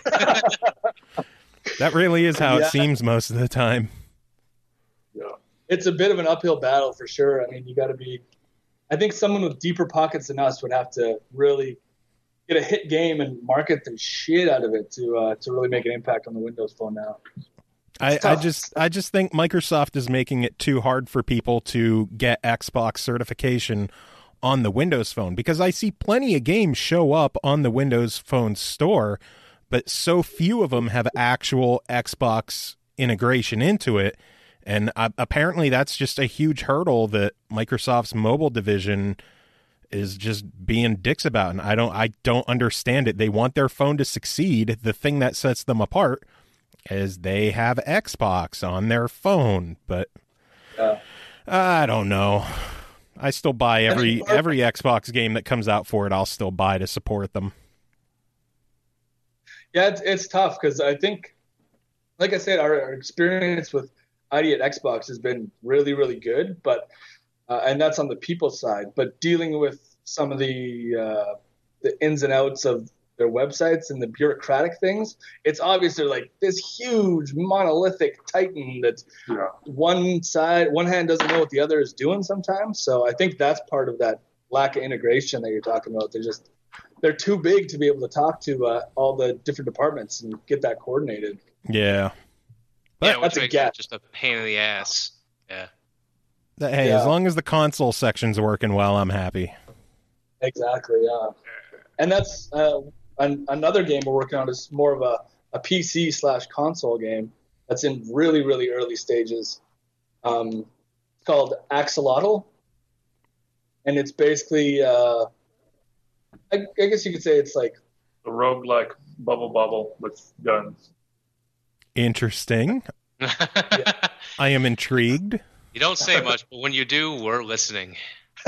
That really is how Yeah. it seems most of the time. it's a bit of an uphill battle for sure. I mean, you got to be. I think someone with deeper pockets than us would have to really get a hit game and market the shit out of it to uh, to really make an impact on the Windows Phone now. I, I tough. just I just think Microsoft is making it too hard for people to get Xbox certification on the Windows Phone, because I see plenty of games show up on the Windows Phone store, but so few of them have actual Xbox integration into it. And uh, apparently that's just a huge hurdle that Microsoft's mobile division is just being dicks about. And I don't, I don't understand it. They want their phone to succeed. The thing that sets them apart is they have Xbox on their phone, but Yeah. I don't know. I still buy every, every Xbox game that comes out for it. I'll still buy to support them. Yeah, it's, it's tough because I think, like I said, our, our experience with I D at Xbox has been really, really good, but uh, and that's on the people side. But dealing with some of the uh, the ins and outs of their websites and the bureaucratic things, it's obviously like this huge monolithic titan that Yeah. one side, one hand doesn't know what the other is doing sometimes. So I think that's part of that lack of integration that you're talking about. They're just they're too big to be able to talk to uh, all the different departments and get that coordinated. Yeah. yeah, that's which a makes gap. it just a pain in the ass. Yeah. Hey, Yeah. as long as the console section's working well, I'm happy. Exactly, yeah. And that's uh, an, another game we're working on is more of a, a P C slash console game that's in really, really early stages. Um, it's called Axolotl, and it's basically, uh, I, I guess you could say it's like, The roguelike Bubble Bobble with guns. Interesting. I am intrigued. You don't say much, but when you do, we're listening.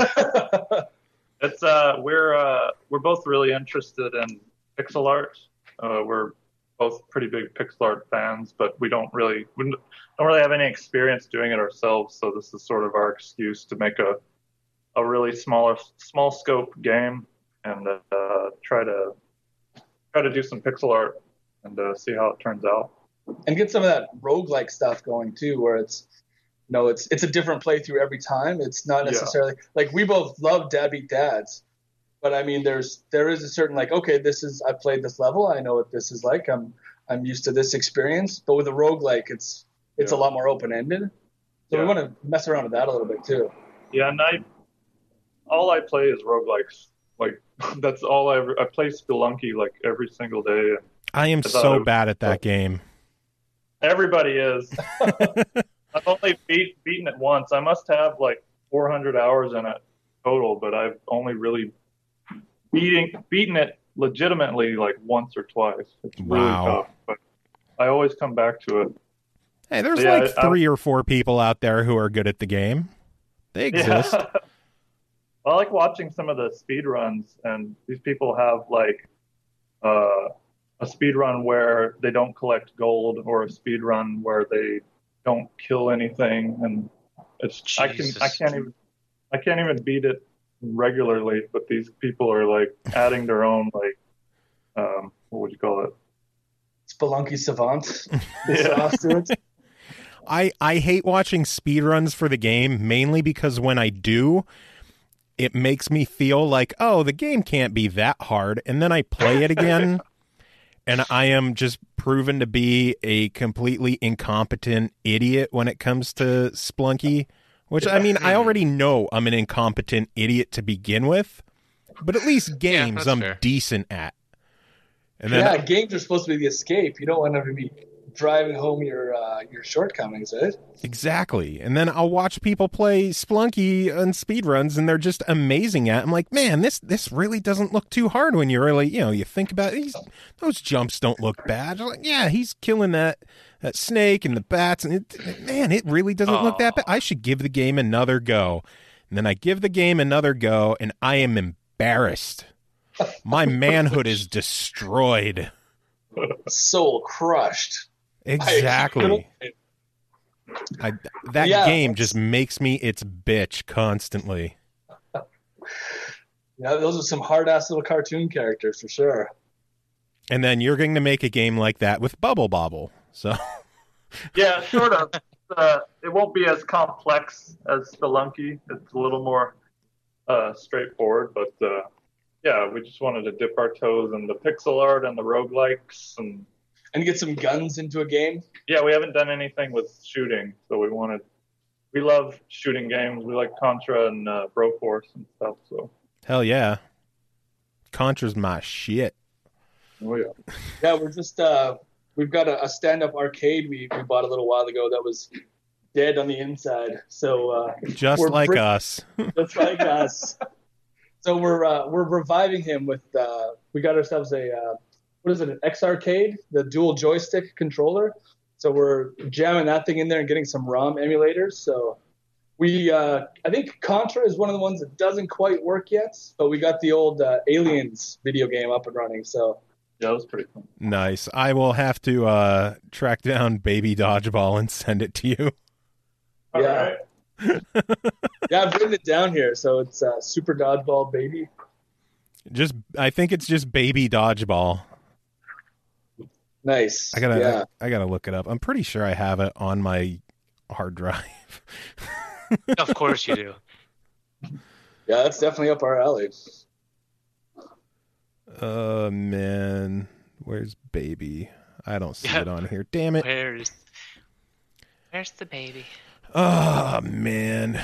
It's uh, we're uh, we're both really interested in pixel art. Uh, we're both pretty big pixel art fans, but we don't really we don't really have any experience doing it ourselves. So this is sort of our excuse to make a a really smaller small scope game and uh, try to try to do some pixel art and uh, see how it turns out. and get some of that roguelike stuff going too, where it's, you know, it's it's a different playthrough every time. It's not Yeah. necessarily like we both love Dad Beat Dads, but I mean, there's there is a certain like, okay, this is I played this level, I know what this is like. I'm I'm used to this experience. But with a roguelike, it's it's Yeah. a lot more open ended. So Yeah. we want to mess around with that a little bit too. Yeah, and I all I play is roguelikes. Like that's all I ever, I play Spelunky like every single day. I am I thought so it was- bad at that game. Everybody is. I've only beat, beaten it once. I must have like four hundred hours in it total, but I've only really beating beaten it legitimately like once or twice. It's really Wow. tough, but I always come back to it. Hey, there's Yeah, like I- three or four people out there who are good at the game. They exist. Yeah. I like watching some of the speed runs, and these people have like uh, a speed run where they don't collect gold, or a speed run where they don't kill anything, and it's I can Jesus. I can't even I can't even beat it regularly. But these people are like adding their own like um, what would you call it? Spelunky Savant. Yeah. sauce to it. I, I hate watching speedruns for the game, mainly because when I do, it makes me feel like, oh, the game can't be that hard. And then I play it again, and I am just proven to be a completely incompetent idiot when it comes to Splunky. Which, I mean, I already know I'm an incompetent idiot to begin with, but at least games that's I'm fair. decent at. And then Yeah, games are supposed to be the escape. You don't want to be driving home your uh, your shortcomings, right? Exactly. And then I'll watch people play Splunky on speedruns, and they're just amazing at it. I'm like, man, this this really doesn't look too hard when you really, you know, you think about it. He's, those jumps don't look bad. I'm like, yeah, he's killing that, that snake and the bats. And it, man, it really doesn't look that bad. I should give the game another go. And then I give the game another go, and I am embarrassed. My manhood is destroyed. Soul crushed. Exactly. I, that Yeah, game that's- just makes me its bitch constantly. Yeah, those are some hard ass little cartoon characters for sure. And then you're going to make a game like that with Bubble Bobble. So Yeah, sort of. Uh, it won't be as complex as Spelunky. It's a little more uh, straightforward, but uh, yeah, we just wanted to dip our toes in the pixel art and the roguelikes, and And get some guns into a game. yeah, we haven't done anything with shooting, so we wanted. We love shooting games. We like Contra and uh, Broforce and stuff. So hell yeah. Contra's my shit. oh yeah, Yeah, we're just uh we've got a, a stand up arcade we, we bought a little while ago that was dead on the inside. So uh, just we're like bring- us. just like us. So we're uh, we're reviving him with. Uh, we got ourselves a uh, what is it? An X Arcade, the dual joystick controller. So we're jamming that thing in there and getting some ROM emulators. So we, uh, I think Contra is one of the ones that doesn't quite work yet, but we got the old uh, Aliens video game up and running. So Yeah, that was pretty fun. Nice. I will have to uh, track down Baby Dodgeball and send it to you. All Yeah. right. yeah, I've written it down here. So it's uh, Super Dodgeball Baby. Just, I think it's just Baby Dodgeball. Nice. I gotta, Yeah. I, I gotta look it up. I'm pretty sure I have it on my hard drive. Of course you do. Yeah, that's definitely up our alley. Oh man, where's Baby? I don't see Yeah. it on here. Damn it. Where's Where's the baby? Oh man,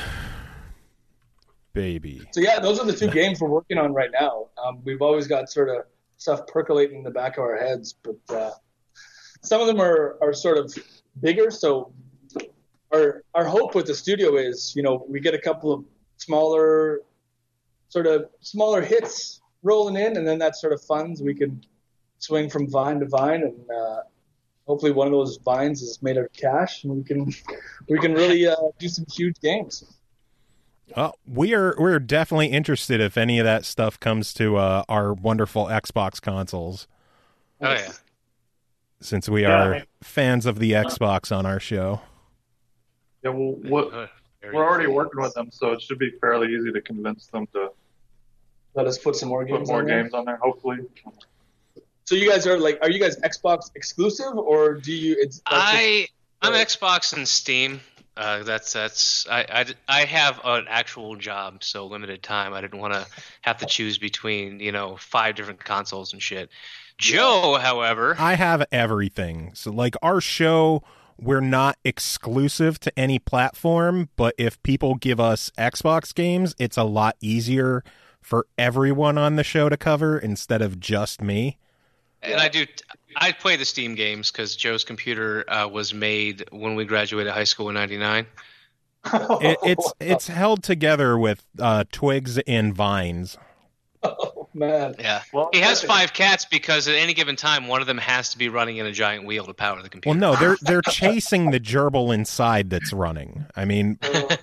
Baby. So yeah, those are the two games we're working on right now. Um, we've always got sort of stuff percolating in the back of our heads, but uh, some of them are, are sort of bigger. So our our hope with the studio is, you know, we get a couple of smaller, sort of smaller hits rolling in, and then that sort of funds we can swing from vine to vine, and uh, hopefully one of those vines is made out of cash, and we can we can really uh, do some huge games. Well, we are we're definitely interested if any of that stuff comes to uh, our wonderful Xbox consoles, Oh yeah. since we Yeah, are I mean- fans of the Xbox on our show. Yeah, well, what, Uh, very we're already good. working with them, so it should be fairly easy to convince them to Let us put some more games put more on there. games on there, hopefully. So you guys are like, are you guys Xbox exclusive, or do you? It's like I I'm Right. Xbox and Steam. Uh, that's that's I, I, I have an actual job, so limited time. I didn't want to have to choose between you know five different consoles and shit. Joe, however, I have everything. So, like, our show, we're not exclusive to any platform, but if people give us Xbox games, it's a lot easier for everyone on the show to cover instead of just me. and I do I play the Steam games because Joe's computer uh, was made when we graduated high school in ninety-nine. It, it's it's held together with uh, twigs and vines. oh man, Yeah, Well, he has okay. five cats because at any given time one of them has to be running in a giant wheel to power the Well, computer. no, they're they're chasing the gerbil inside that's running. I mean,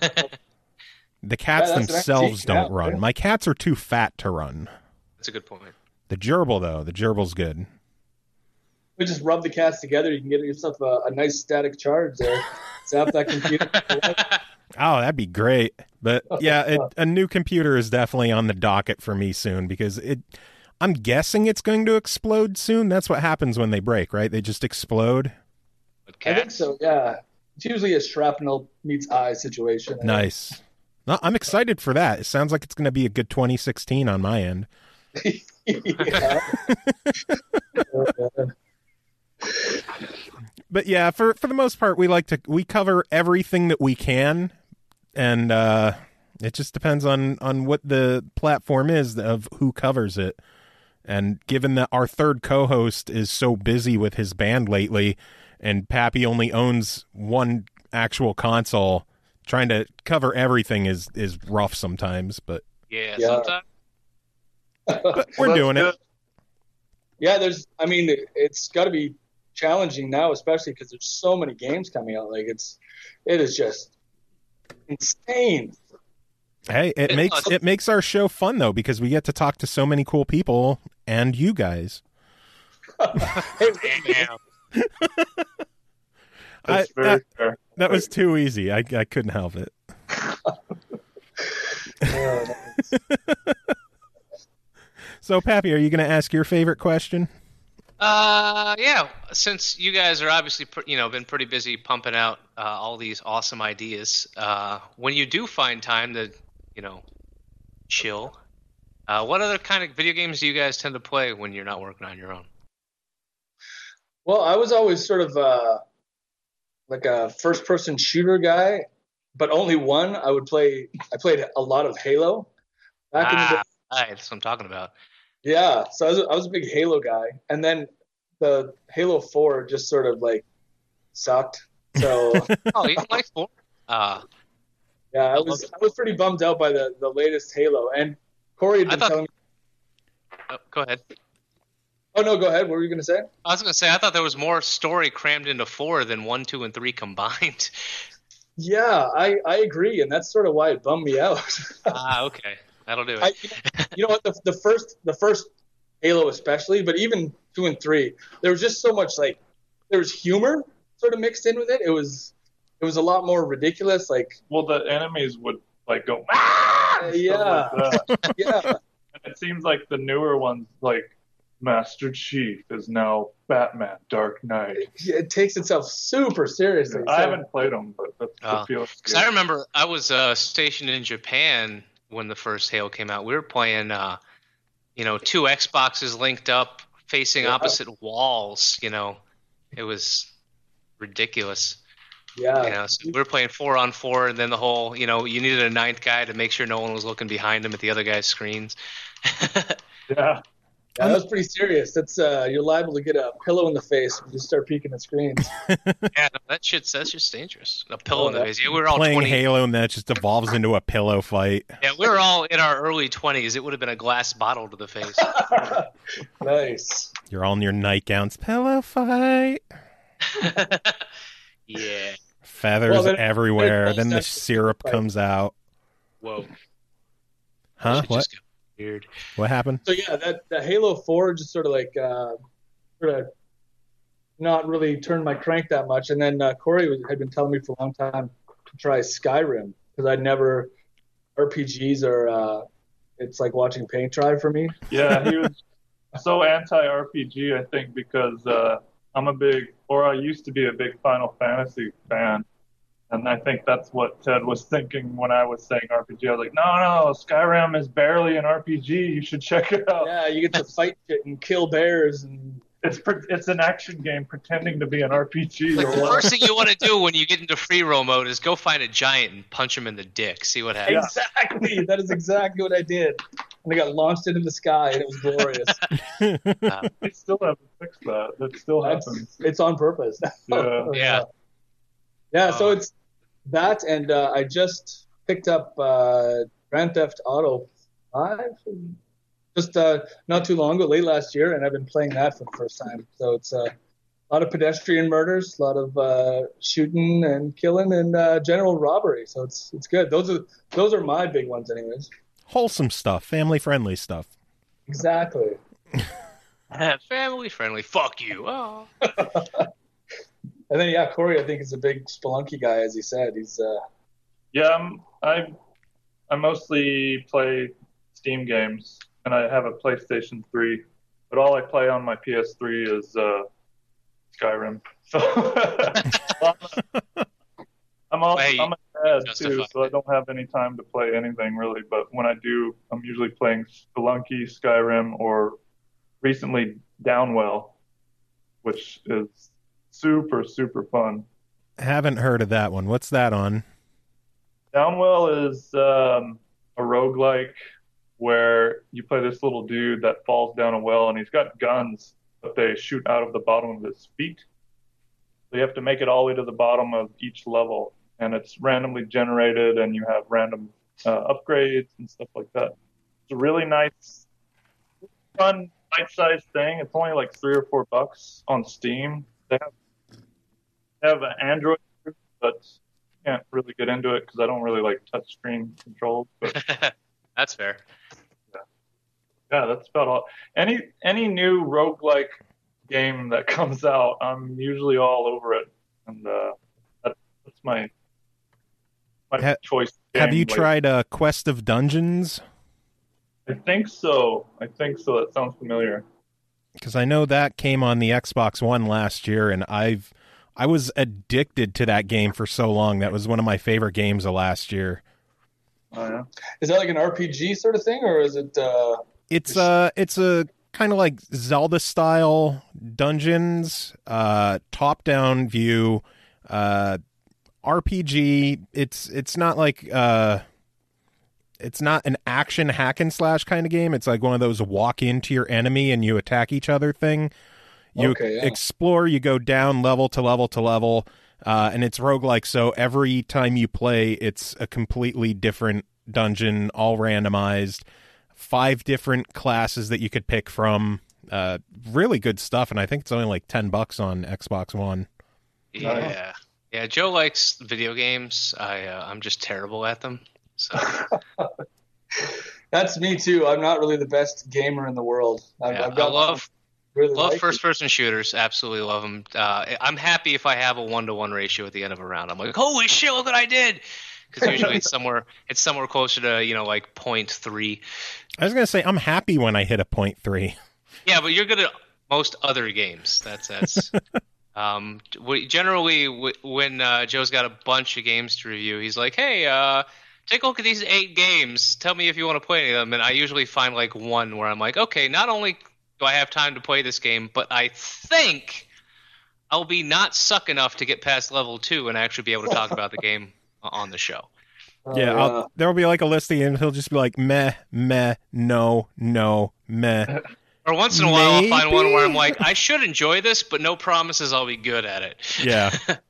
the cats Yeah, that's an themselves activity, don't yeah, run. right. My cats are too fat to run. That's a good point. The gerbil, though, the gerbil's good. we just rub the cats together. You can get yourself a, a nice static charge there. Zap that computer. Oh, that'd be great. But yeah, it, a new computer is definitely on the docket for me soon because it. I'm guessing it's going to explode soon. That's what happens when they break, right? They just explode. But I think cats? so. Yeah, it's usually a shrapnel meets eye situation. Nice. No, I'm excited for that. It sounds like it's going to be a good twenty sixteen on my end. yeah. Uh, But yeah, for for the most part, we like to we cover everything that we can, and uh, it just depends on on what the platform is of who covers it. And given that our third co-host is so busy with his band lately, and Pappy only owns one actual console, trying to cover everything is is rough sometimes. But Yeah, Yeah. sometimes. but we're Well, doing that's it. yeah, there's. I mean, it, it's got to be challenging now, especially because there's so many games coming out. Like it's, it is just insane. Hey, it It makes must- it makes our show fun though because we get to talk to so many cool people and you guys. Hey, Damn. I- That's very that- fair. That was too easy. I I couldn't help it. uh, So, Pappy, are you going to ask your favorite question? Uh, yeah. Since you guys are obviously, pr- you know, been pretty busy pumping out uh, all these awesome ideas, uh, when you do find time to, you know, chill, uh, what other kind of video games do you guys tend to play when you're not working on your own? well, I was always sort of uh, like a first-person shooter guy, but only one. I would play. I played a lot of Halo back in the day. Ah, right, that's what I'm talking about. Yeah, so I was, I was a big Halo guy, and then the Halo four just sort of like sucked. So Oh, you like four? Uh, yeah, I was I was pretty bummed out by the, the latest Halo. And Corey had I been thought- telling me. oh, go ahead. Oh no, go ahead. What were you going to say? I was going to say, I thought there was more story crammed into four than one, two, and three combined. Yeah, I, I agree, and that's sort of why it bummed me out. Ah, okay. That'll do it. I, you know what? The, the first the first Halo especially, but even two and three, there was just so much like there was humor sort of mixed in with it. It was it was a lot more ridiculous. Like Well, the enemies would like go, ah! and yeah, stuff like that. yeah, And it seems like the newer ones, like Master Chief is now Batman Dark Knight. it takes itself super seriously. I So- haven't played them, but that's Oh. the feeling. Because I remember I was uh, stationed in Japan when the first Halo came out. We were playing, uh, you know, two Xboxes linked up, facing Yeah. opposite walls. You know, it was ridiculous. yeah, You know, so we were playing four on four, and then the whole, you know, you needed a ninth guy to make sure no one was looking behind him at the other guy's screens. Yeah. yeah, that was pretty serious. That's uh, you're liable to get a pillow in the face when you start peeking at screens. Yeah, no, that shit's that's just dangerous. A pillow Oh, in the that- face. Yeah, we were all Playing twenty. Halo and then it just evolves into a pillow fight. Yeah, we were all in our early twenties. It would have been a glass bottle to the face. Nice. You're all in your nightgowns. Pillow fight. Yeah. Feathers Well, then- everywhere. then Then the that's- syrup comes out. Whoa. Huh? Shit What? just got weird. What happened? So yeah, that the Halo four just sort of like uh, sort of not really turned my crank that much. And then uh, Corey was, had been telling me for a long time to try Skyrim because I'd never R P Gs are uh, it's like watching paint dry for me. Yeah, he was so anti-R P G, I think, because uh, I'm a big, or I used to be a big Final Fantasy fan. And I think that's what Ted was thinking when I was saying R P G. I was like, no, no, Skyrim is barely an R P G. You should check it out. Yeah, you get to fight shit and kill bears and It's pre- it's an action game pretending to be an R P G. Like or the what. first thing you want to do when you get into free roam mode is go find a giant and punch him in the dick. See what happens. exactly that is exactly what I did. And I got launched into the sky and it was glorious. They still haven't fixed that. That still That's- happens. It's on purpose. Yeah. Yeah. Yeah, so Uh, it's that, and uh, I just picked up uh, Grand Theft Auto five just uh, not too long ago, late last year, and I've been playing that for the first time. So it's uh, a lot of pedestrian murders, a lot of uh, shooting and killing, and uh, general robbery. So it's it's good. Those are those are my big ones, anyways. Wholesome stuff. Family friendly stuff. Exactly. Family friendly. Fuck you. Oh. And then yeah, Corey, I think is a big Spelunky guy, as he said. He's uh, Yeah, I'm, I I mostly play Steam games, and I have a PlayStation three, but all I play on my P S three is uh, Skyrim. So I'm also Hey, I'm a dad too, justified. so I don't have any time to play anything really. But when I do, I'm usually playing Spelunky, Skyrim, or recently Downwell, which is super super fun. Haven't heard of that one. What's that on? Downwell is um, a roguelike where you play this little dude that falls down a well, and he's got guns, but they shoot out of the bottom of his feet. So you have to make it all the way to the bottom of each level, and it's randomly generated, and you have random uh, upgrades and stuff like that. It's a really nice, fun, bite-sized thing. It's only like three or four bucks on Steam. They have they have an Android, but can't really get into it because I don't really like touchscreen controls. But That's fair. yeah, that's about all. Any any new roguelike game that comes out, I'm usually all over it, and uh, that, that's my my Ha- choice. Have game you lately. tried uh, Quest of Dungeons? I think so. I think so. That sounds familiar. Because I know that came on the Xbox One last year, and I've I was addicted to that game for so long. That was one of my favorite games of last year. Oh yeah. is that like an R P G sort of thing, or is it? Uh, It's uh it's a kind of like Zelda style dungeons, uh, top down view, uh, R P G. It's it's not like uh, it's not an action hack and slash kind of game. It's like one of those walk into your enemy and you attack each other thing. You Okay, yeah. explore, you go down level to level to level. Uh, and it's roguelike, so every time you play, it's a completely different dungeon, all randomized. Five different classes that you could pick from. Uh, really good stuff, and I think it's only like ten bucks on Xbox One. Yeah, yeah. Joe likes video games. I uh, I'm just terrible at them. So That's me too. I'm not really the best gamer in the world. I've, yeah, I've got I love really love like first person shooters. Absolutely love them. Uh, I'm happy if I have a one to one ratio at the end of a round. I'm like, holy shit, look what I did. Because usually it's somewhere it's somewhere closer to, you know, like point three. I was gonna say I'm happy when I hit a point three. Yeah, but you're good at most other games. That's that's. um, we, generally, w- when uh, Joe's got a bunch of games to review, he's like, "Hey, uh, take a look at these eight games. Tell me if you want to play any of them." And I usually find like one where I'm like, "Okay, not only do I have time to play this game, but I think I'll be not suck enough to get past level two and actually be able to talk about the game on the show." Oh, Yeah, I'll, there'll be like a listing, and he'll just be like, meh, meh, no, no, meh. Or once in a while, I'll find one where I'm Maybe? like, I should enjoy this, but no promises I'll be good at it. Yeah.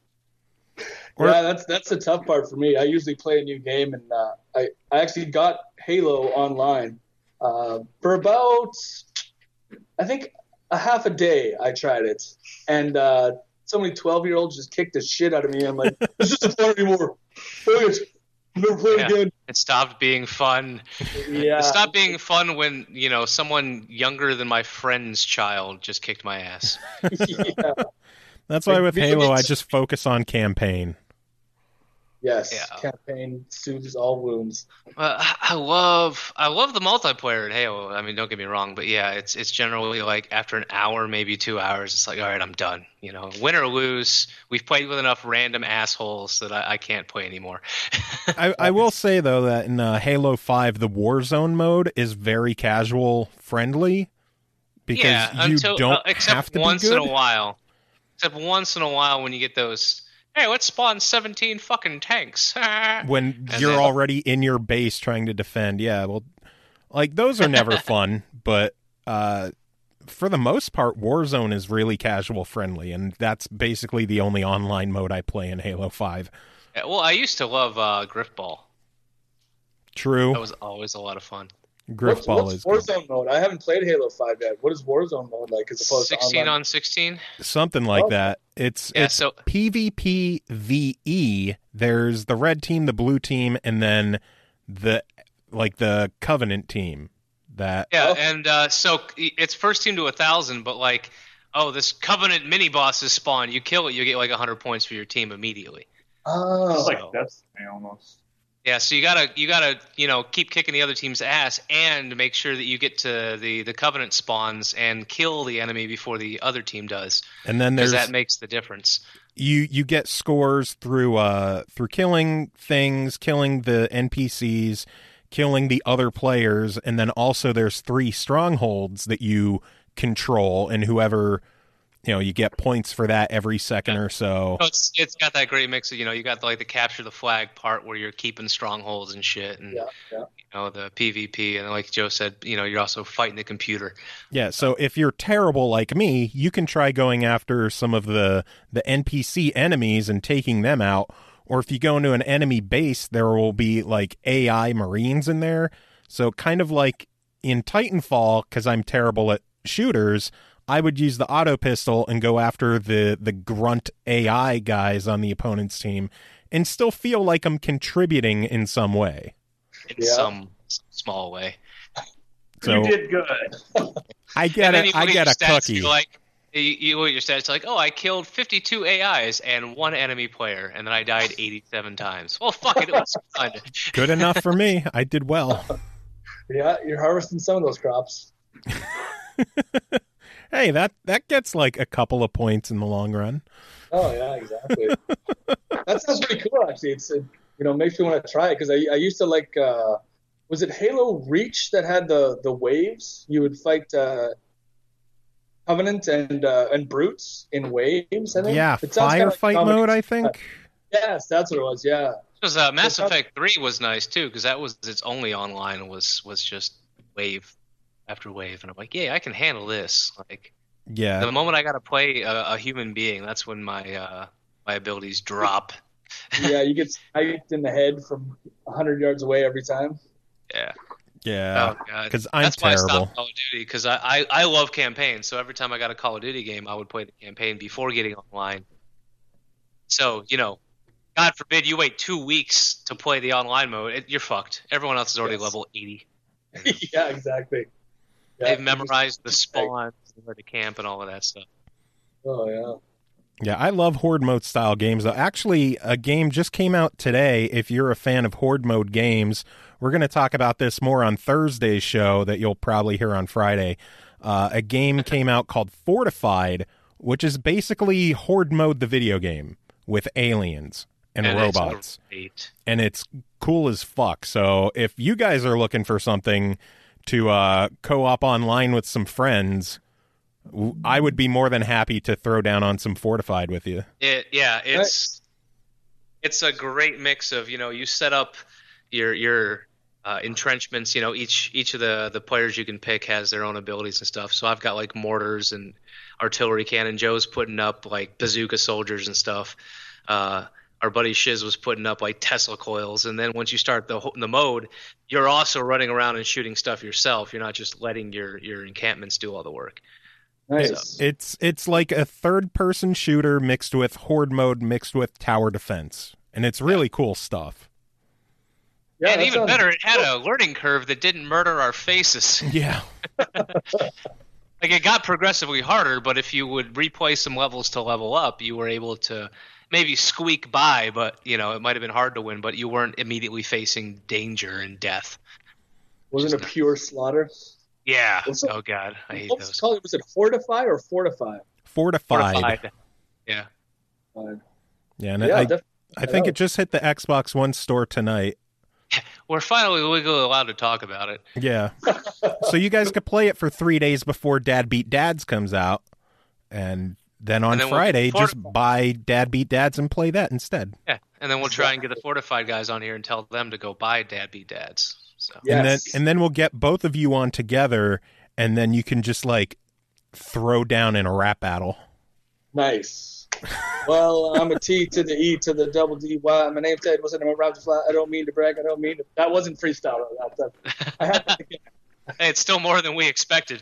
Or- yeah, that's that's the tough part for me. I usually play a new game, and uh, I I actually got Halo online uh, for about I think a half a day. I tried it, and uh, so many twelve year olds just kicked the shit out of me. I'm like, this isn't fun anymore. Play it. Never play Yeah. it again. It stopped being fun. Yeah, It stopped being fun when, you know, someone younger than my friend's child just kicked my ass. yeah. That's why with Like, Halo, I it's- just focus on campaign. Yes, Yeah. campaign soothes all wounds. Uh, I love I love the multiplayer at Halo. I mean, don't get me wrong, but yeah, it's it's generally like after an hour, maybe two hours, it's like, all right, I'm done. You know, win or lose, we've played with enough random assholes that I, I can't play anymore. I, I will say, though, that in uh, Halo five, the Warzone mode is very casual friendly because yeah, you until, don't uh, except have to once be good. in a while. Except once in a while when you get those, hey, let's spawn seventeen fucking tanks. When And you're then- already in your base trying to defend. Yeah, well, like, those are never fun, but uh, for the most part, Warzone is really casual friendly, and that's basically the only online mode I play in Halo five. Yeah, well, I used to love uh, Griffball. True. That was always a lot of fun. What's, Griffball what's is good. Warzone mode? I haven't played Halo five yet. What is Warzone mode like as opposed sixteen to online? on sixteen. Something like Oh. that. It's Yeah, it's so PvP V E. There's the red team, the blue team, and then the like the Covenant team. That yeah, Oh. and uh, so it's first team to a thousand, but like, oh, this Covenant mini boss is spawned. You kill it, you get like a hundred points for your team immediately. Oh, It's like So- Destiny almost. Yeah, so you gotta you gotta you know keep kicking the other team's ass and make sure that you get to the the Covenant spawns and kill the enemy before the other team does, and then because there's that makes the difference. you you get scores through uh through killing things, killing the N P Cs, killing the other players, and then also there's three strongholds that you control, and whoever you know you get points for that every second or so. So it's it's got that great mix of, you know, you got like the capture the flag part where you're keeping strongholds and shit, and yeah, yeah. you know the PvP, and like Joe said, you know, you're also fighting the computer. Yeah, so if you're terrible like me, you can try going after some of the the N P C enemies and taking them out. Or if you go into an enemy base, there will be like A I Marines in there. So kind of like in Titanfall, because I'm terrible at shooters, I would use the auto pistol and go after the the grunt A I guys on the opponent's team and still feel like I'm contributing in some way. In Yeah. some, some small way. So You did good. I get And then it. you I look at get your a stats, cookie. you're like, you, you look at your stats like, oh, I killed fifty-two A Is and one enemy player, and then I died eighty-seven times. Well, fuck it, it was fun. Good enough for me. I did well. Yeah, you're harvesting some of those crops. Hey, that that gets like a couple of points in the long run. Oh yeah, exactly. That sounds pretty cool. Actually, it's it, you know makes me want to try it because I I used to like uh, was it Halo Reach that had the the waves? You would fight uh, Covenant and uh, and brutes in waves. I think. Yeah, It sounds kinda like firefight comedy. mode, I think. Yes, that's what it was. Yeah. Because uh, Mass It's not- Effect three was nice too, because that was its only online was was just wave after wave, and I'm like, yeah, I can handle this. Like Yeah. the moment I got to play a, a human being, that's when my uh, my abilities drop. Yeah, you get sniped in the head from one hundred yards away every time. Yeah. Yeah, Oh god. because I'm That's why I terrible. stopped Call of Duty, because I, I I love campaigns. So every time I got a Call of Duty game, I would play the campaign before getting online. So you know, God forbid you wait two weeks to play the online mode, it, you're fucked. Everyone else is already Yes. level eighty. Yeah, exactly. Yeah, They've you memorized the just- spawns, where to camp, and all of that stuff. Oh yeah. Yeah, I love horde mode style games. Though. Actually, a game just came out today. If you're a fan of horde mode games, we're going to talk about this more on Thursday's show that you'll probably hear on Friday. Uh, a game came out called Fortified, which is basically horde mode, the video game, with aliens and, And it's robots. great. And it's cool as fuck. So if you guys are looking for something to uh, co-op online with some friends, w- I would be more than happy to throw down on some Fortified with you. It, yeah, it's it's a great mix of, you know, you set up your your uh, entrenchments. You know, each each of the the players you can pick has their own abilities and stuff. So I've got like mortars and artillery cannon. Joe's putting up like bazooka soldiers and stuff. Uh, our buddy Shiz was putting up like Tesla coils. And then once you start the the mode, you're also running around and shooting stuff yourself. You're not just letting your your encampments do all the work. Nice. It's it's like a third-person shooter mixed with horde mode mixed with tower defense, and it's really cool stuff. Yeah, and that even sounds better, it had cool. a learning curve that didn't murder our faces. Yeah, Like, it got progressively harder, but if you would replay some levels to level up, you were able to maybe squeak by, but, you know, it might have been hard to win, but you weren't immediately facing danger and death. Wasn't a pure slaughter. Yeah. What's it- Oh, God. I hate What was it those. called? Was it Fortify or Fortify? Fortified. Fortified. Yeah. Fine. Yeah, and Yeah, I, definitely. I think it just hit the Xbox One store tonight. We're finally legally allowed to talk about it. Yeah, so you guys could play it for three days before Dad Beat Dads comes out, and then on And then we'll Friday, get just Fortified. buy Dad Beat Dads and play that instead. Yeah. And then we'll try and get the Fortified guys on here and tell them to go buy Dad Beat Dads. So. Yes. And then and then we'll get both of you on together, and then you can just like throw down in a rap battle. Nice. Well, I'm a T to the E to the double D Y. My name's Ed. Wasn't around to fly. I don't mean to brag. I don't mean to. That wasn't freestyle. That, that, I had to. Hey, it's still more than we expected.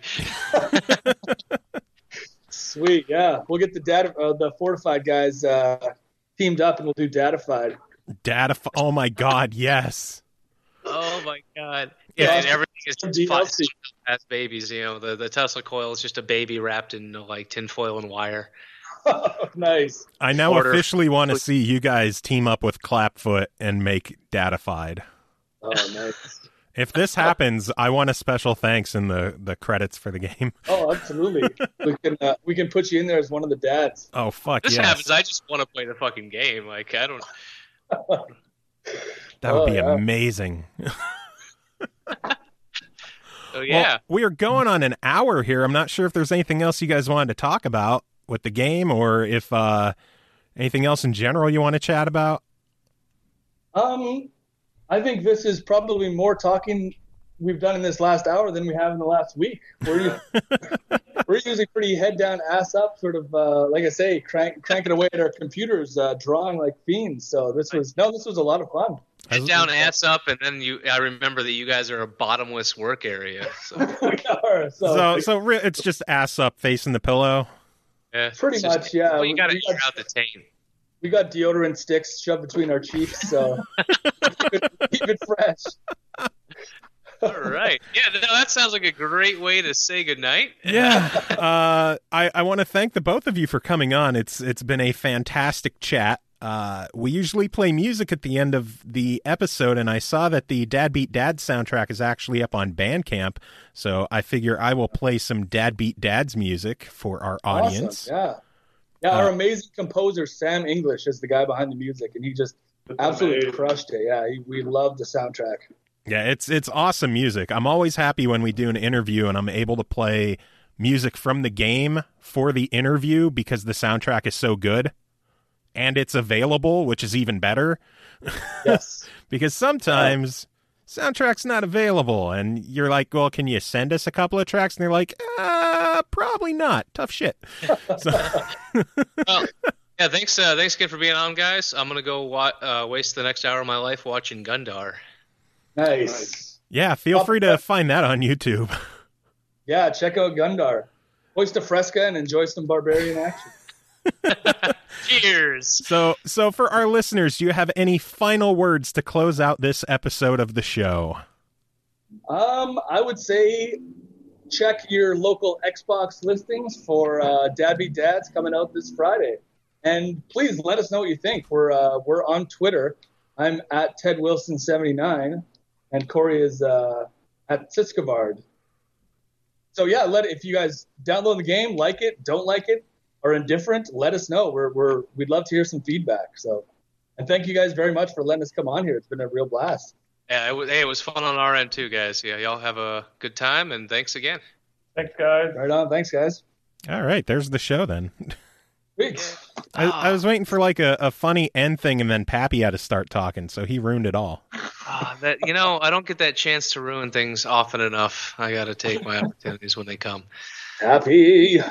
Sweet. Yeah, we'll get the data, uh, the Fortified guys uh, teamed up, and we'll do Datafied. Data. Oh my God! Yes. Oh my God! Yeah, Yeah. and everything is D just L fun C. as babies. You know, the the Tesla coil is just a baby wrapped in like tinfoil and wire. Nice. I now Order. officially want to see you guys team up with Clapfoot and make Datafied. Oh, nice. If this happens, I want a special thanks in the, the credits for the game. Oh, absolutely. we can uh, we can put you in there as one of the dads. Oh fuck This yes! happens. I just want to play the fucking game. Like I don't. That would Oh, be yeah. amazing. So yeah. Well, we are going on an hour here. I'm not sure if there's anything else you guys wanted to talk about with the game, or if uh, anything else in general you want to chat about. Um, I think this is probably more talking we've done in this last hour than we have in the last week. We're we're usually pretty head down, ass up, sort of uh, like I say, crank, cranking away at our computers, uh, drawing like fiends. So this was no, this was a lot of fun. Head down, ass up, and then you. I remember that you guys are a bottomless work area. So we are. So, So, so re- it's just ass up, facing the pillow. yeah, Pretty it's just- much, yeah. Well, you We- got to we air got- out the taint. we got deodorant sticks shoved between our cheeks, so keep, it, keep it fresh. All right. Yeah, no, that sounds like a great way to say goodnight. Yeah. uh, I, I want to thank the both of you for coming on. It's it's been a fantastic chat. Uh, we usually play music at the end of the episode, and I saw that the Dad Beat Dad soundtrack is actually up on Bandcamp, so I figure I will play some Dad Beat Dad's music for our audience. Awesome. Yeah. Yeah, our Uh, amazing composer, Sam English, is the guy behind the music, and he just It's absolutely amazing. crushed it. Yeah, he, we love the soundtrack. Yeah, it's it's awesome music. I'm always happy when we do an interview and I'm able to play music from the game for the interview because the soundtrack is so good and it's available, which is even better. Yes. Because sometimes soundtrack's not available and you're like, well, can you send us a couple of tracks? And they're like, uh, probably not. Tough shit. So, Well, Yeah, thanks. Uh, thanks again for being on, guys. I'm gonna go wa- uh, waste the next hour of my life watching Gundar. Nice. Yeah, feel free to find that on YouTube. Yeah, check out Gundar. Hoist a fresca and enjoy some barbarian action. Cheers. So, so for our listeners, do you have any final words to close out this episode of the show? Um, I would say check your local Xbox listings for uh, Dad Beat Dads coming out this Friday, and please let us know what you think. We're uh, we're on Twitter. I'm at Ted Wilson seventy-nine, and Corey is uh, at Siskavard. So yeah, let if you guys download the game, like it, don't like it, or indifferent, let us know. We're we're we'd love to hear some feedback. So, and thank you guys very much for letting us come on here. It's been a real blast. Yeah, it was, hey, it was fun on our end too, guys. Yeah, y'all have a good time, and thanks again. Thanks, guys. Right on. Thanks, guys. All right, there's the show then. Sweet. I, I was waiting for like a, a funny end thing, and then Pappy had to start talking, so he ruined it all. Uh, that you know, I don't get that chance to ruin things often enough. I got to take my opportunities when they come. Happy.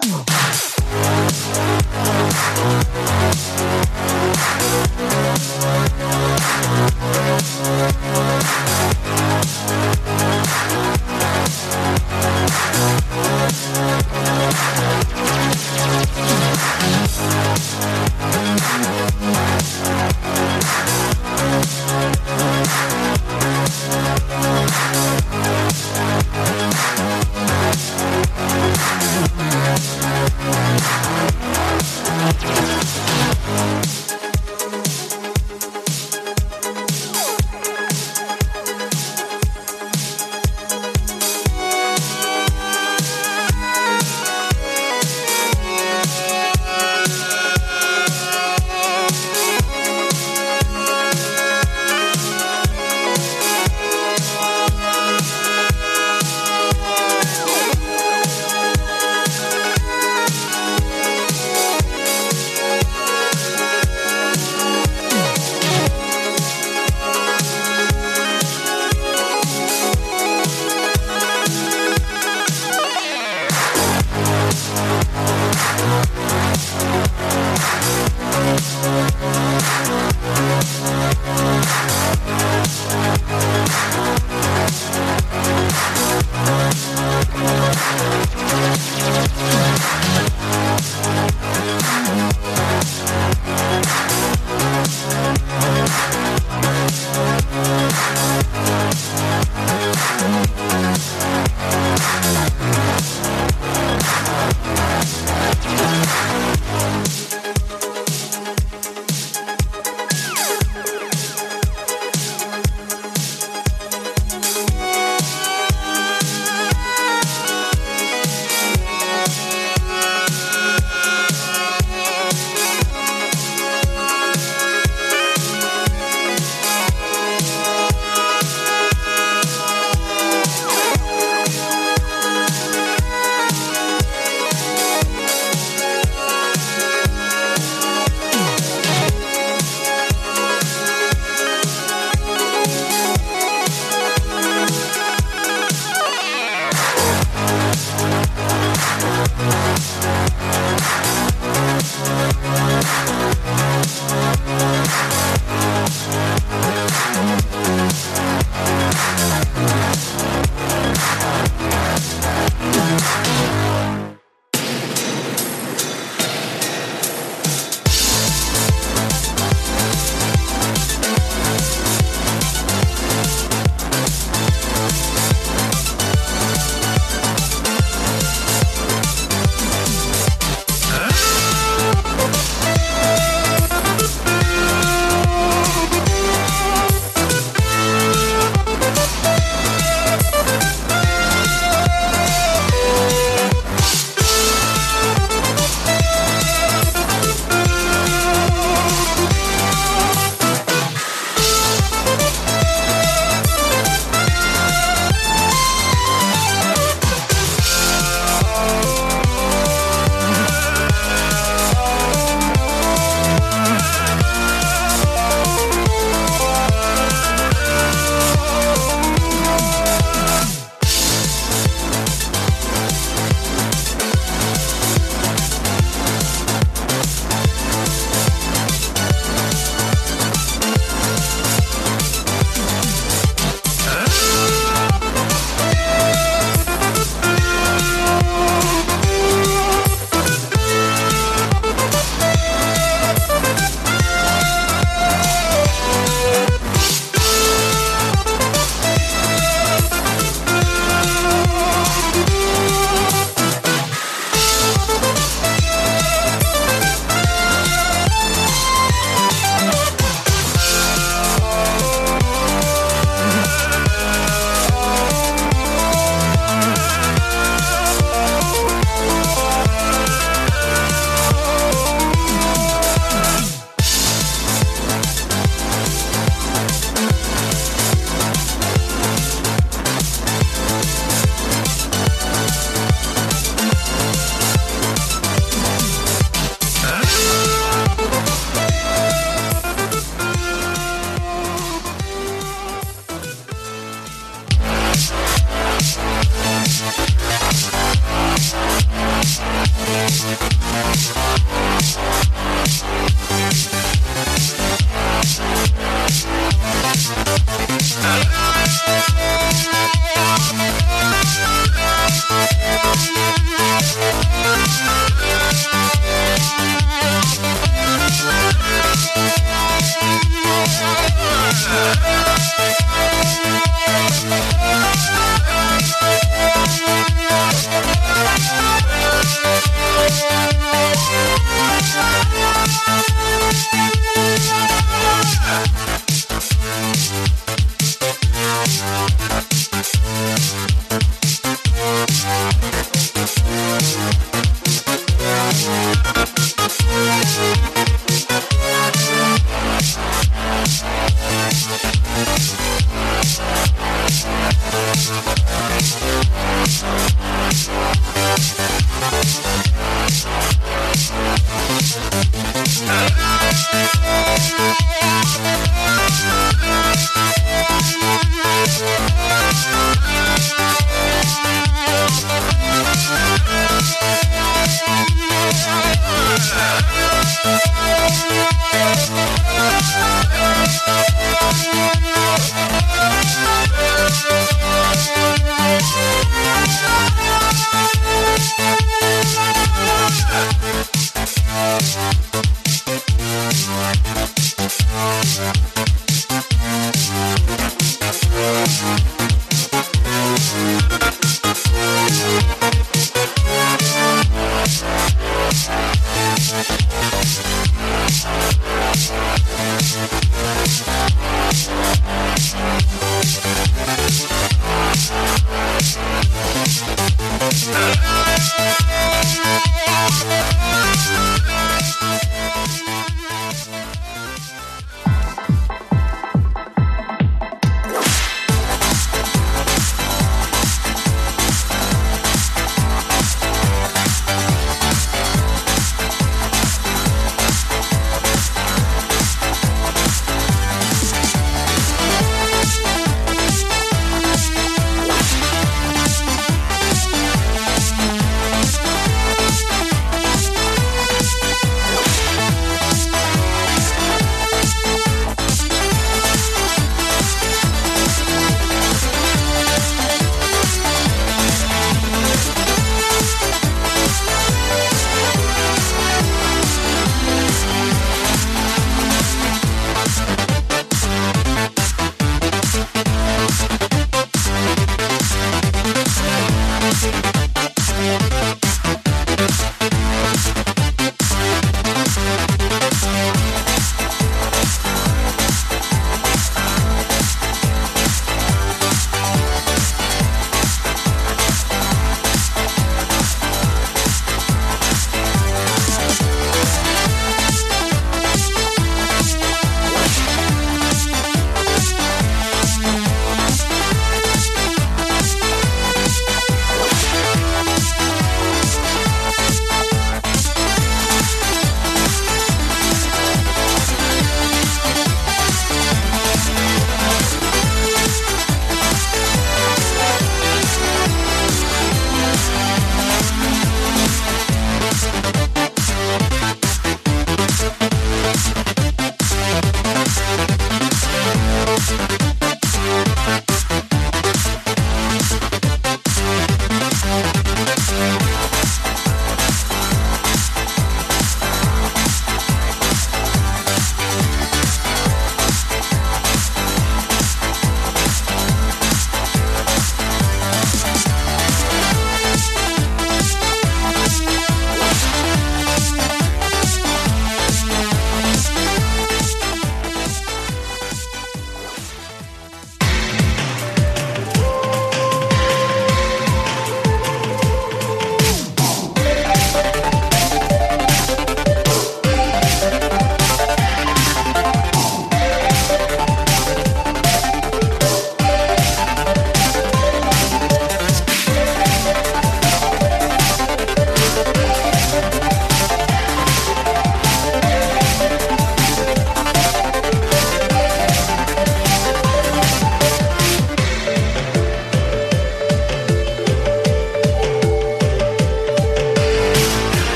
Bye.